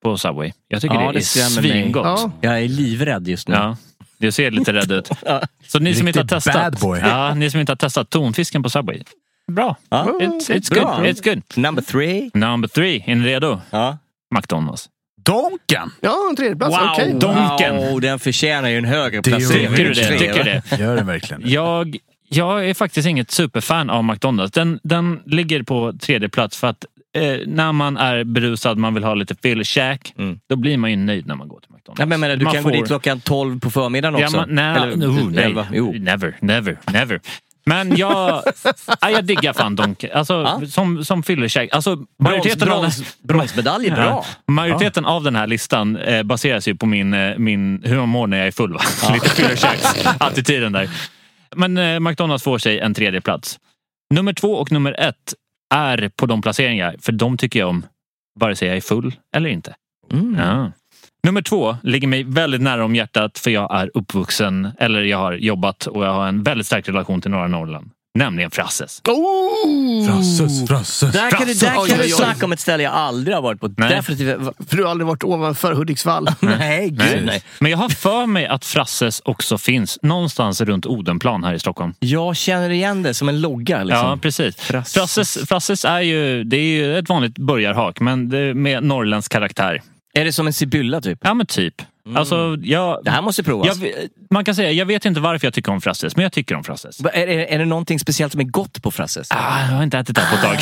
S9: på Subway. Jag tycker
S8: Ja,
S9: det,
S8: det
S9: är
S8: skrämmer mig.
S9: svingott.
S7: Ja.
S8: Jag är livrädd just nu.
S9: Ja, det ser lite rädd ut. Så ni som inte har
S6: Riktigt bad
S9: testat,
S6: boy.
S9: ja, ni som inte har testat tonfisken på Subway. Bra.
S8: Ja.
S9: It's, it's
S8: Bra.
S9: good. It's good.
S8: Number three.
S9: Number three. Är ni redo?
S8: Ja.
S9: McDonald's.
S6: Donken!
S7: Ja, en tredjeplats.
S8: Wow,
S7: Okej.
S9: Donken.
S8: wow, den förtjänar ju en högre
S6: Det är ju
S8: placering.
S9: Tycker du det?
S6: Tre,
S9: Tycker
S8: va?
S9: det?
S6: Gör den verkligen.
S9: Jag, jag är faktiskt inget superfan av McDonald's. Den, den ligger på tredje plats för att eh, när man är berusad, man vill ha lite fyllkäk,
S8: Mm.
S9: då blir man ju nöjd när man går till McDonald's.
S8: Ja, men, men du
S9: Man
S8: kan
S9: får-
S8: gå dit klockan tolv på förmiddagen
S9: Ja,
S8: också.
S9: man, nej,
S8: Eller,
S9: oh, nej.
S8: elva. Jo.
S9: Never, never, never. Men jag, ja, jag diggar fan Donken. Alltså,
S8: Ja.
S9: som, som fyllkäk. Alltså,
S8: Brons,
S9: majoriteten av den-
S8: brons, bronsmedalj är bra.
S9: Ja. Majoriteten av den här listan eh, baseras ju på min, eh, min hur jag mår när jag är full. Va? Lite fyllerkäks-attityden där. Men eh, McDonald's får sig en tredje plats. Nummer två och nummer ett är på de placeringar. För de tycker jag om vare sig jag är full eller inte.
S8: Mm.
S9: Ja. Nummer två ligger mig väldigt nära om hjärtat för jag är uppvuxen eller jag har jobbat och jag har en väldigt stark relation till norra Norrland. Nämligen Frasses.
S7: Oh!
S6: Frasses, frasses.
S8: Där kan du, där
S7: Oj,
S8: kan
S7: oj,
S8: du
S7: oj.
S8: snacka om ett ställe jag aldrig har varit på.
S9: Nej.
S8: Definitivt.
S7: För du har aldrig varit ovanför Hudiksvall.
S8: Nej, gud nej.
S9: Nej. Men jag har för mig att Frasses också finns någonstans runt Odenplan här i Stockholm.
S8: Jag känner igen det som en logga. Liksom.
S9: Ja, precis.
S8: Frasses.
S9: Frasses, Frasses är ju, det är ju ett vanligt burgarhak, men det är med norrländsk karaktär.
S8: Är det som en sibylla typ?
S9: Ja, men typ.
S8: Mm.
S9: Alltså, jag,
S8: Det här måste provas.
S9: jag, man kan säga, jag vet inte varför jag tycker om Frasses, men jag tycker om Frasses.
S8: Va, Är, är, är det någonting speciellt som är gott på Frasses?
S9: Ah, jag har inte ätit det på ett tag.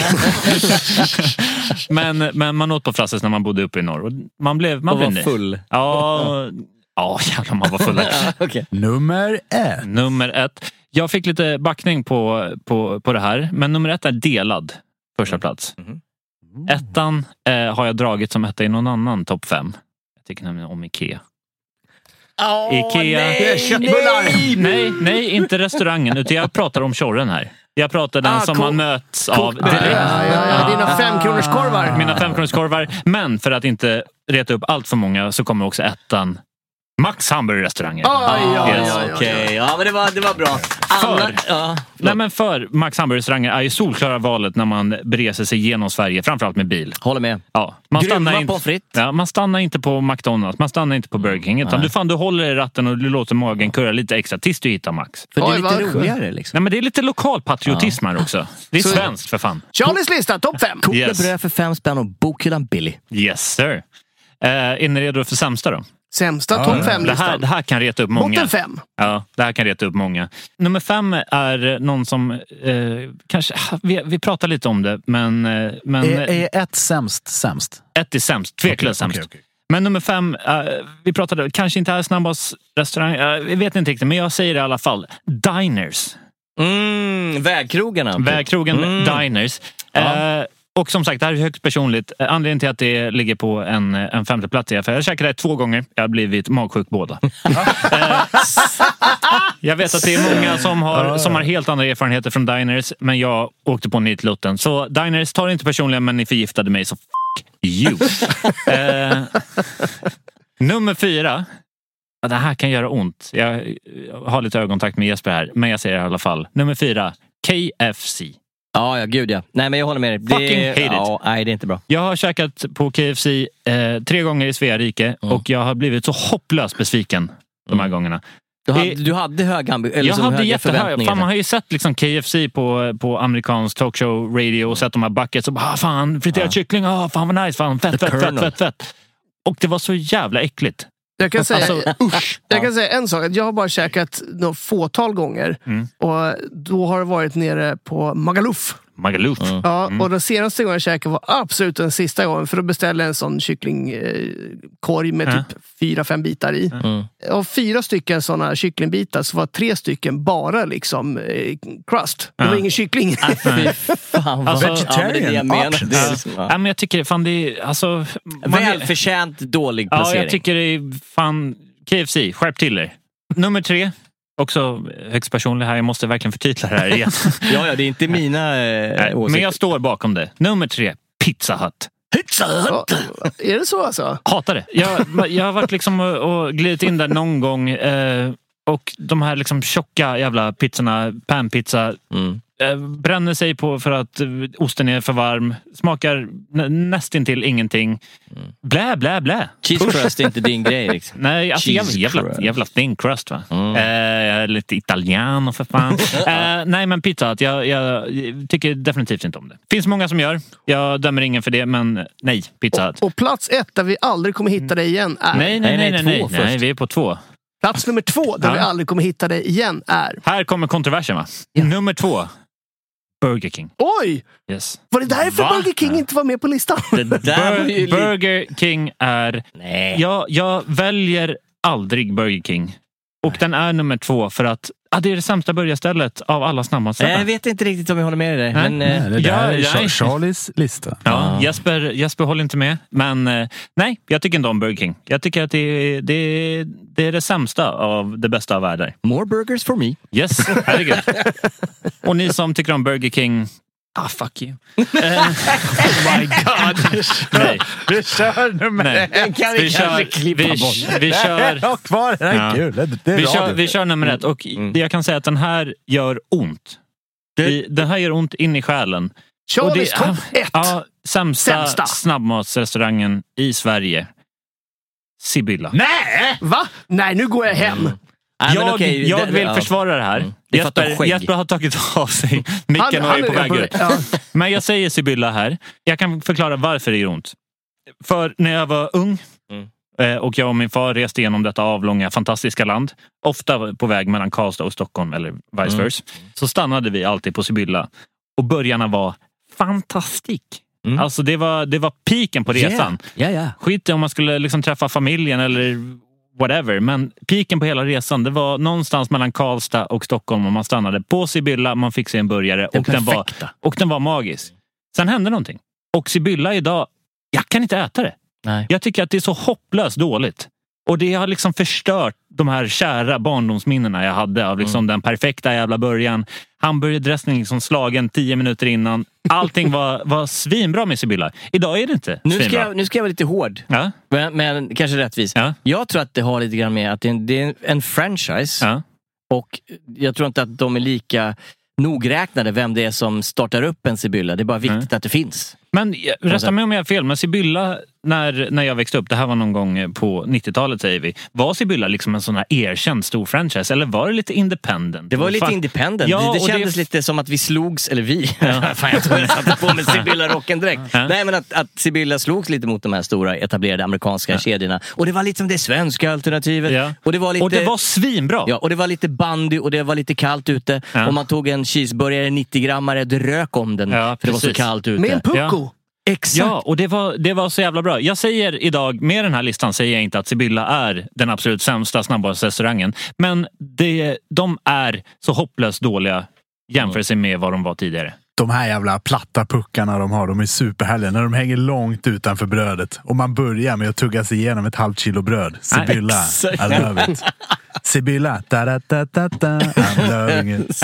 S9: men, men man åt på Frasses när man bodde uppe i norr. Och man blev, man
S8: Och
S9: blev
S8: var
S9: nöjd.
S8: full.
S9: Ja, ja jävlar man var full.
S8: Ja, okay.
S6: Nummer ett.
S9: Nummer ett. Jag fick lite backning på, på, på det här. Men nummer ett är delad. Första plats.
S8: Mm.
S9: Ettan eh, har jag dragit som etta i någon annan topp fem. Jag tycker nämligen om Ikea.
S8: Oh,
S9: Ikea.
S8: Nej,
S7: Köttbullar.
S9: Nej, nej, inte restaurangen. Utan jag pratar om tjorren här. Jag pratar den
S7: Ah,
S9: som
S7: ko-
S9: man möts av
S7: Ja,
S9: direkt.
S7: ja, ja, dina femkronorskorvar.
S9: Mina femkronorskorvar. Men för att inte reta upp allt för många så kommer också ettan Max hamburgerrestauranger.
S7: Oj, oj, oj,
S9: Yes.
S7: oj, oj.
S8: Okej, ja men det var, det var bra. Alla,
S9: För-
S8: ja,
S9: Nej, men för Max hamburgerrestauranger är ju solklara valet när man bereser sig genom Sverige, framförallt med bil.
S8: håller med.
S9: Ja, man,
S8: Grymma
S9: stannar inte,
S8: pommes frites.
S9: ja, man stannar inte på McDonald's, man stannar inte på Burger King. Utan
S8: Nej.
S9: du, fan, du håller i ratten och du låter magen kurra lite extra tills du hittar Max.
S8: För det
S7: Oj,
S8: är lite
S7: vad skönt.
S8: roligare liksom.
S9: Nej, men det är lite lokal patriotism här också. Det är
S7: Så-
S9: svenskt för fan.
S7: Charlies lista, topp fem.
S8: Kokt
S9: Yes.
S8: bröd för fem spänn och bokhyllan billig.
S9: Yes sir. Eh, är ni redo för sämsta då?
S7: Sämsta topp
S9: Det här,
S7: fem-listan.
S9: det här kan reta upp många.
S7: Botten fem.
S9: Ja, det här kan reta upp många. Nummer fem är någon som eh, kanske, vi, vi pratar lite om det, men, eh, men
S6: Är, är ett sämst sämst?
S9: ett är sämst, tveklöst
S6: Okej,
S9: sämst.
S6: okej, okej.
S9: Men nummer fem, eh, vi pratade, kanske inte här snabbast restaurang, uh, vi vet inte riktigt, men jag säger det i alla fall. Diners.
S8: Mm, vägkrogarna. typ.
S9: Vägkrogen
S8: Mm.
S9: Diners.
S8: Ja.
S9: Eh, och som sagt, det här är högst personligt. Eh, Anledningen till att det ligger på en, en femte plats är för jag käkade det två gånger. Jag har blivit magsjuk båda. eh, jag vet att det är många som har, som har helt andra erfarenheter från Diners, men jag åkte på nitlutten. Så Diners, tar det inte personligen, men ni förgiftade mig, så fuck you. eh, nummer fyra. Ja, det här kan göra ont. Jag, jag har lite ögonkontakt med Jesper här, men jag säger det i alla fall. Nummer fyra, K F C.
S8: Ja, ja, gud ja. Nej, men jag håller med dig.
S9: Fucking hate it.
S8: Ja, nej, det är inte bra.
S9: Jag har käkat på K F C eh, tre gånger i Svea rike
S8: Mm.
S9: och jag har blivit så hopplöst besviken de här
S8: Mm.
S9: gångerna.
S8: Du hade,
S9: Det-
S8: du hade hög ambi- eller
S9: Jag
S8: som
S9: hade
S8: höga
S9: jättehög.
S8: förväntningar.
S9: Fan, man har ju sett liksom K F C på, på amerikansk talkshow radio och sett de här buckets och bara, ah, fan, friterad
S8: Ja.
S9: kyckling, ah, fan vad nice, fan, fett,
S8: The
S9: fett, fett,
S8: Colonel.
S9: fett, fett. Och det var så jävla äckligt.
S7: Jag kan säga,
S9: Alltså, usch.
S7: jag kan säga en sak. Att jag har bara käkat något fåtal gånger.
S9: Mm.
S7: Och då har det varit nere på Magaluf.
S9: Magaluf.
S8: Mm.
S7: Ja, och den senaste gången jag käkade var absolut den sista gången. För då beställde jag en sån kycklingkorg med
S9: Ja.
S7: typ fyra, fem bitar i.
S8: Mm.
S7: Av fyra stycken såna kycklingbitar så var tre stycken bara liksom eh, crust. Det var
S9: Ja.
S7: ingen kyckling.
S8: Fy fan, vad...
S9: Alltså,
S8: ja, men det är det jag menar.
S6: options.
S8: Det är
S9: Ja.
S8: liksom, ja.
S9: Ja, men jag tycker fan det är, alltså... man är-
S8: Välförtjänt dålig
S9: Ja,
S8: placering.
S9: jag tycker det är fan K F C, skärp till er. Nummer tre, också högst personlig här, jag måste verkligen förtydliga det här igen.
S8: ja, ja, det är inte mina eh,
S9: Nej,
S8: åsikter.
S9: men jag står bakom det. Nummer tre, Pizza Hut.
S8: Pizza Hut!
S7: Ja, är det så alltså?
S9: Hatar det. Jag, jag har varit liksom och, och glidit in där någon gång eh, och de här liksom tjocka jävla pizzorna, panpizza,
S8: Mm.
S9: eh, bränner sig på för att eh, osten är för varm. Smakar n- nästintill ingenting. Blä, blä, blä.
S8: Cheese crust är inte din grej liksom.
S9: Nej, alltså jävla, jävla, jävla thin crust va. Mm. Eh, lite italiano för fan. eh, nej, men pizza, att jag, jag tycker definitivt inte om det. Finns många som gör. Jag dömer ingen för det, men nej, pizza.
S7: Och, och plats ett där vi aldrig kommer hitta dig igen är...
S9: Nej, nej, nej, nej, nej, nej, nej vi är på två.
S7: Plats nummer två där ja. vi aldrig kommer hitta dig igen är...
S9: Här kommer kontroversen va? Ja. Nummer två. Burger King.
S7: Oj!
S9: Yes.
S7: Var det därför Va? Burger King inte var med på listan?
S9: Det där Bur- Burger King är... Nej. Jag, jag väljer aldrig Burger King. Och den är nummer två för att ah, det är det sämsta burgarstället av alla snabbmatsställen.
S8: Jag vet inte riktigt om jag håller med dig. Men,
S6: nej, det där
S9: ja,
S6: är Charlies lista.
S9: Ja, ah. Jesper, Jesper håller inte med. Men eh, nej, jag tycker inte om Burger King. Jag tycker att det, det, det är det sämsta av det bästa av världar.
S8: More burgers for me.
S9: Yes, herregud. Och ni som tycker om Burger King... Ah, fuck you. uh,
S7: oh my god.
S9: Nej.
S6: Vi kör nummer
S9: Nej.
S6: ett.
S8: Kan vi, vi
S9: kör,
S8: klippa
S9: vi,
S8: bort.
S9: Vi kör...
S6: Ja, kvar. Det är ja. kul. Det, det är
S9: vi, kör, vi kör nummer ett. Och mm. jag kan säga att den här gör ont. Det, den här gör ont in i själen.
S7: Charlies topp ett.
S9: Ja, sämsta,
S7: sämsta
S9: snabbmatsrestaurangen i Sverige. Sibylla.
S7: Nej! Va? Nej, nu går jag hem. Mm.
S9: Nej, jag, okay. jag vill ja. försvara det här. Mm. Det Jesper, Jesper har tagit av sig micken och är på väg ut. Ja. Men jag säger Sibylla här. Jag kan förklara varför det gör ont. För när jag var ung mm. och jag och min far reste igenom detta avlånga fantastiska land, ofta på väg mellan Karlstad och Stockholm eller vice mm. versa, så stannade vi alltid på Sibylla. Och börjarna var fantastisk. Mm. Alltså det var, det var piken på resan.
S8: Yeah. Yeah, yeah.
S9: Skit om man skulle liksom träffa familjen eller... whatever, men piken på hela resan, det var någonstans mellan Karlstad och Stockholm och man stannade på Sibylla, man fick sig en burgare den och, den var, och den var magisk. Sen hände någonting. Och Sibylla idag, jag kan inte äta det.
S8: Nej.
S9: Jag tycker att det är så hopplöst dåligt. Och det har liksom förstört de här kära barndomsminnena jag hade av liksom mm. den perfekta jävla början. Hamburgerdressning som slagen tio minuter innan. Allting var, var svinbra med Sibylla. Idag är det inte
S8: nu ska, jag, nu ska jag vara lite hård.
S9: Ja?
S8: Men, men kanske rättvis. Ja? Jag tror att det har lite grann med att det är en, det är en franchise.
S9: Ja?
S8: Och jag tror inte att de är lika nogräknade vem det är som startar upp en Sibylla. Det är bara viktigt mm. att det finns.
S9: Men rösta mig om jag har fel, men Sibylla när, när jag växte upp, det här var någon gång på nittiotalet säger vi, var Sibylla liksom en sån här erkänd stor franchise eller var det lite independent?
S8: Det var lite independent. Ja, det, det kändes det... lite som att vi slogs, eller vi, ja. Fan, jag tror jag satte på med Sibylla-rocken direkt. Ja. Nej, men att, att Sibylla slogs lite mot de här stora etablerade amerikanska ja. kedjorna. Och det var lite som det svenska alternativet.
S9: Ja.
S8: Och, det var lite,
S9: och det var svinbra.
S8: Ja, och det var lite bandy och det var lite kallt ute. Ja. Och man tog en cheeseburgare nittio-grammare, det rök om den
S9: ja,
S8: för det var så kallt ute.
S7: Med en pucko.
S9: Ja. Exakt. Ja, och det var, det var så jävla bra. Jag säger idag, med den här listan säger jag inte att Sibylla är den absolut sämsta snabbmatsrestaurangen. Men det, de är så hopplöst dåliga jämfört med vad de var tidigare.
S6: De här jävla platta puckarna de har, de är superhärliga när de hänger långt utanför brödet. Och man börjar med att tugga sig igenom ett halvt kilo bröd. Sibylla, I love it. Sibylla, da da da da da, I'm loving it.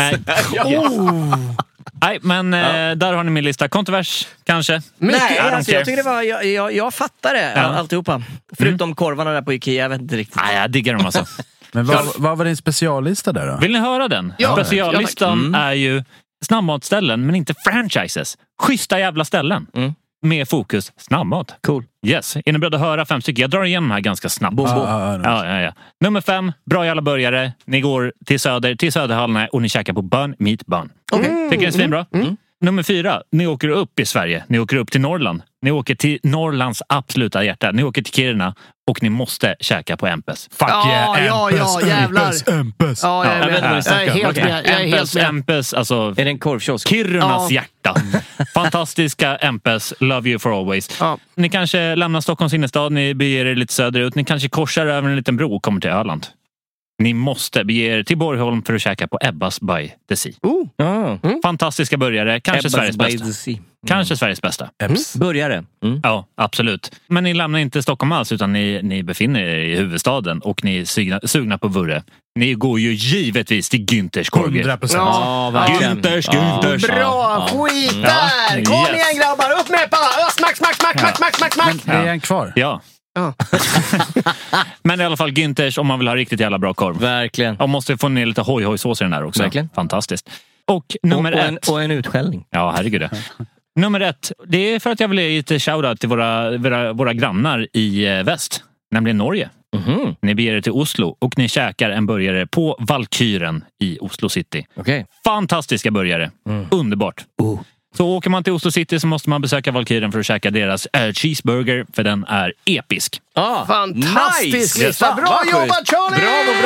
S9: Oh. Nej, men ja. eh, där har ni min lista. Kontrovers, kanske?
S8: Nej, alltså, jag tycker det var, jag, jag, jag fattar det, ja. alltihopa. Förutom mm. korvarna där på Ikea, jag vet inte riktigt.
S9: Nej, jag diggar dem alltså.
S6: Men vad, vad var din speciallista där då?
S9: Vill ni höra den? Ja. Speciallistan mm. är ju snabbmatställen, men inte franchises. Schyssta jävla ställen. Mm. Med fokus snabbmat.
S8: Cool.
S9: Yes. Är ni beredda att höra fem stycken? Jag drar igenom här ganska snabbt.
S8: Bo, bo.
S9: Ah, ah, ja, ja, ja. Nummer fem, bra jävla burgare. Ni går till söder, till Söderhallarna och ni käkar på Bun Meat Bun.
S8: Okay.
S9: Mm. Tycker ni det är svinbra? Mm. Mm. Nummer fyra, ni åker upp i Sverige. Ni åker upp till Norrland. Ni åker till Norrlands absoluta hjärta. Ni åker till Kiruna och ni måste käka på Empes.
S6: Fuck
S7: ja,
S6: yeah,
S7: ja,
S6: Empes,
S7: ja, jävlar.
S6: Empes, Empes.
S7: Ja, jag,
S9: ja, jag, vet
S7: jag, jag är helt med. Jag är
S9: Empes,
S7: helt med.
S9: Empes, alltså...
S8: Är det en korvkiosk?
S9: Kirunas
S7: ja.
S9: hjärta. Fantastiska Empes, love you for always. Ja. Ni kanske lämnar Stockholms innerstad, ni beger er lite söderut. Ni kanske korsar över en liten bro och kommer till Öland. Ni måste bege er till Borgholm för att käka på Ebbas by the Sea.
S8: Oh. Mm.
S9: Fantastiska burgare, kanske
S8: Ebbas
S9: Sveriges
S8: by
S9: bästa.
S8: the sea. Mm.
S9: Kanske Sveriges bästa.
S8: Mm. Burgare. Mm.
S9: Ja, absolut. Men ni lämnar inte Stockholm alls utan ni, ni befinner er i huvudstaden och ni är sugna, sugna på vurre. Ni går ju givetvis till Günthers korvgrej.
S6: hundra procent.
S8: Ja,
S9: Günthers, Günthers.
S7: Ja. Bra, skit där! Kom
S9: Yes.
S7: igen grabbar, upp med bara! Smack, smack, smack, smack, smack, smack, smack!
S6: Men det är en kvar.
S9: Ja.
S7: Ja.
S9: Men i alla fall Günthers om man vill ha riktigt jävla bra korv.
S8: Verkligen.
S9: Och måste få ner lite hoj-hoj-sås i den där också.
S8: Verkligen.
S9: Fantastiskt. Och nummer
S8: och, och en,
S9: ett.
S8: Och en utskällning.
S9: Ja, herregud det. Nummer ett. Det är för att jag vill ge lite shoutout till våra, våra, våra grannar i väst. Nämligen Norge. Mm-hmm. Ni beger er till Oslo och ni käkar en burgare på Valkyren i Oslo City.
S8: Okay.
S9: Fantastiska burgare. Mm. Underbart.
S8: Oh.
S9: Så åker man till Oslo City så måste man besöka Valkyren för att käka deras äh, cheeseburger. För den är episk.
S7: Ah, Fantastisk
S8: nice.
S7: lista. Bra jobbat Charlie!
S8: Bravo,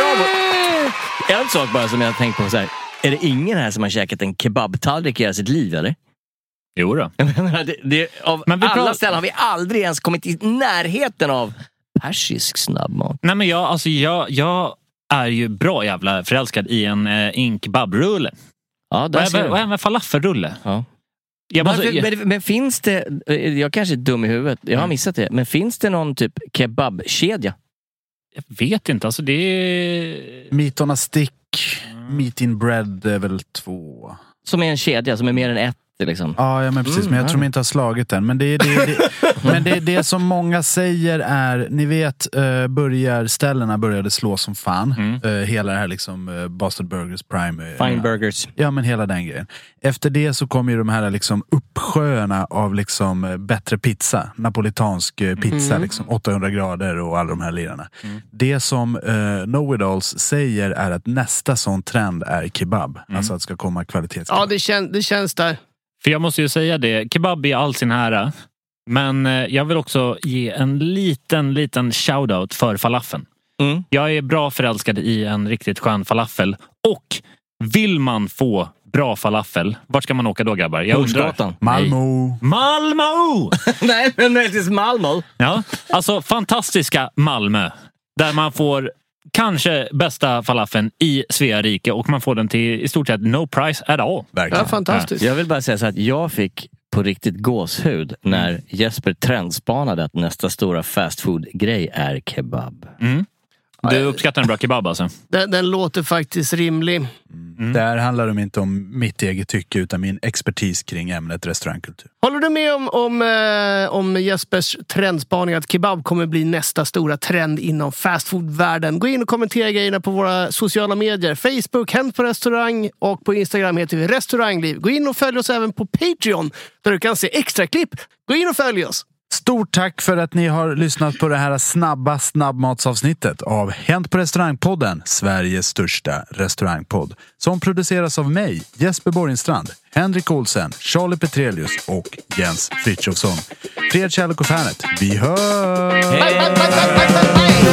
S8: bravo! En sak bara som jag har tänkt på så här. Är det ingen här som har käkat en kebabtallrik i hela sitt liv, eller?
S9: Jo då.
S8: det, det, av Men vi alla pratar... ställen har vi aldrig ens kommit i närheten av persisk snabbmat.
S9: Nej men jag, alltså jag, jag är ju bra jävla förälskad i en eh, inkebabrulle.
S8: Ja, där
S9: och, även, och även falafelrulle.
S8: Ja.
S9: Jag måste,
S8: men,
S9: jag...
S8: men, men finns det, jag kanske är dum i huvudet, jag har missat det, men finns det någon typ kebabkedja?
S9: Jag vet inte, alltså det är...
S6: Meat on a stick, meat in bread är väl två.
S8: Som är en kedja, som är mer än ett. Liksom.
S6: Ja, ja, men precis. Mm, men jag tror de inte har slagit den. Men det är det, det, men det, det som många säger är, ni vet, uh, börjar, ställena började slå som fan. Mm. Uh, hela det här liksom uh, Boston Burgers Prime. Uh,
S8: Fine Burgers.
S6: Ja, men hela den grejen. Efter det så kommer ju de här liksom uppsjöarna av liksom uh, bättre pizza. Napolitansk uh, pizza, mm. liksom åttahundra grader och alla de här lirarna. Mm. Det som uh, Know-It-Alls säger är att nästa sån trend är kebab. Mm. Alltså att det ska komma kvalitetskebab.
S7: Ja, det, kän- det känns där.
S9: För jag måste ju säga det, kebab är all sin ära. Men jag vill också ge en liten, liten shoutout för falafeln. Mm. Jag är bra förälskad i en riktigt skön falafel. Och vill man få bra falafel, vart ska man åka då, grabbar? Jag undrar.
S6: Malmö.
S9: Malmö!
S8: Nej, men det är Malmö.
S9: Ja, alltså fantastiska Malmö. Där man får... kanske bästa falafeln i Svea rike och man får den till i stort sett no price at all.
S7: Verkligen. Ja, fantastiskt.
S8: Jag vill bara säga så att jag fick på riktigt gåshud när mm. Jesper trendspanade att nästa stora fast food-grej är kebab.
S9: Mm. Du uppskattar en bra kebab alltså?
S7: Den, den låter faktiskt rimlig.
S6: Mm. Där handlar det inte om mitt eget tycke utan min expertis kring ämnet restaurangkultur.
S7: Håller du med om, om, eh, om Jespers trendspaning att kebab kommer bli nästa stora trend inom fastfood-världen? Gå in och kommentera grejerna på våra sociala medier. Facebook, Hänt på restaurang och på Instagram heter vi Restaurangliv. Gå in och följ oss även på Patreon där du kan se extra klipp. Gå in och följ oss!
S6: Stort tack för att ni har lyssnat på det här snabba snabbmatsavsnittet av Hänt på restaurangpodden, Sveriges största restaurangpodd. Som produceras av mig, Jesper Borgenstrand, Henrik Olsen, Charlie Petrelius och Jens Frithiofsson. Fred, kärlek och fanet. Vi hörs!
S7: Bye, bye, bye, bye, bye,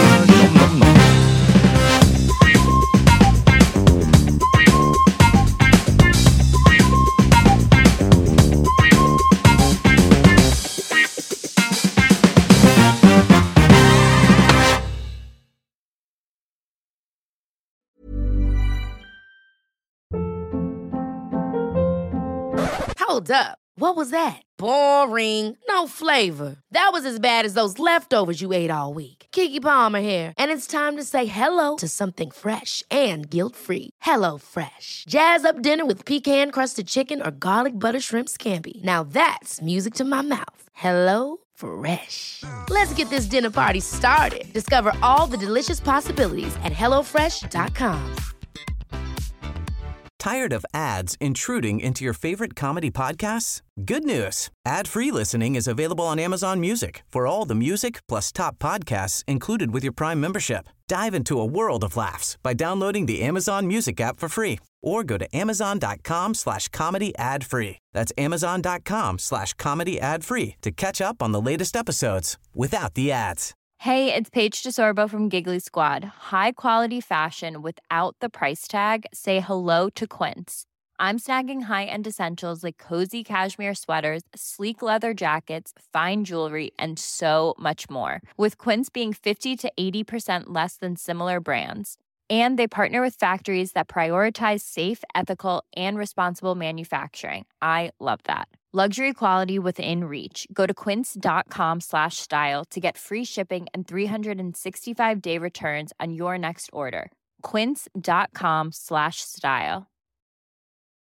S7: bye.
S19: Hold up. What was that? Boring. No flavor. That was as bad as those leftovers you ate all week. Keke Palmer here, and it's time to say hello to something fresh and guilt-free. Hello Fresh. Jazz up dinner with pecan-crusted chicken or garlic butter shrimp scampi. Now that's music to my mouth. Hello Fresh. Let's get this dinner party started. Discover all the delicious possibilities at hello fresh dot com.
S3: Tired of ads intruding into your favorite comedy podcasts? Good news. Ad-free listening is available on Amazon Music for all the music plus top podcasts included with your Prime membership. Dive into a world of laughs by downloading the Amazon Music app for free or go to amazon.com slash comedy ad free. That's amazon.com slash comedy ad free to catch up on the latest episodes without the ads.
S1: Hey, it's Paige DeSorbo from Giggly Squad. High quality fashion without the price tag. Say hello to Quince. I'm snagging high-end essentials like cozy cashmere sweaters, sleek leather jackets, fine jewelry, and so much more. With Quince being fifty to eighty percent less than similar brands. And they partner with factories that prioritize safe, ethical, and responsible manufacturing. I love that. Luxury quality within reach. Go to quince.com slash style to get free shipping and three sixty-five day returns on your next order. Quince.com slash style.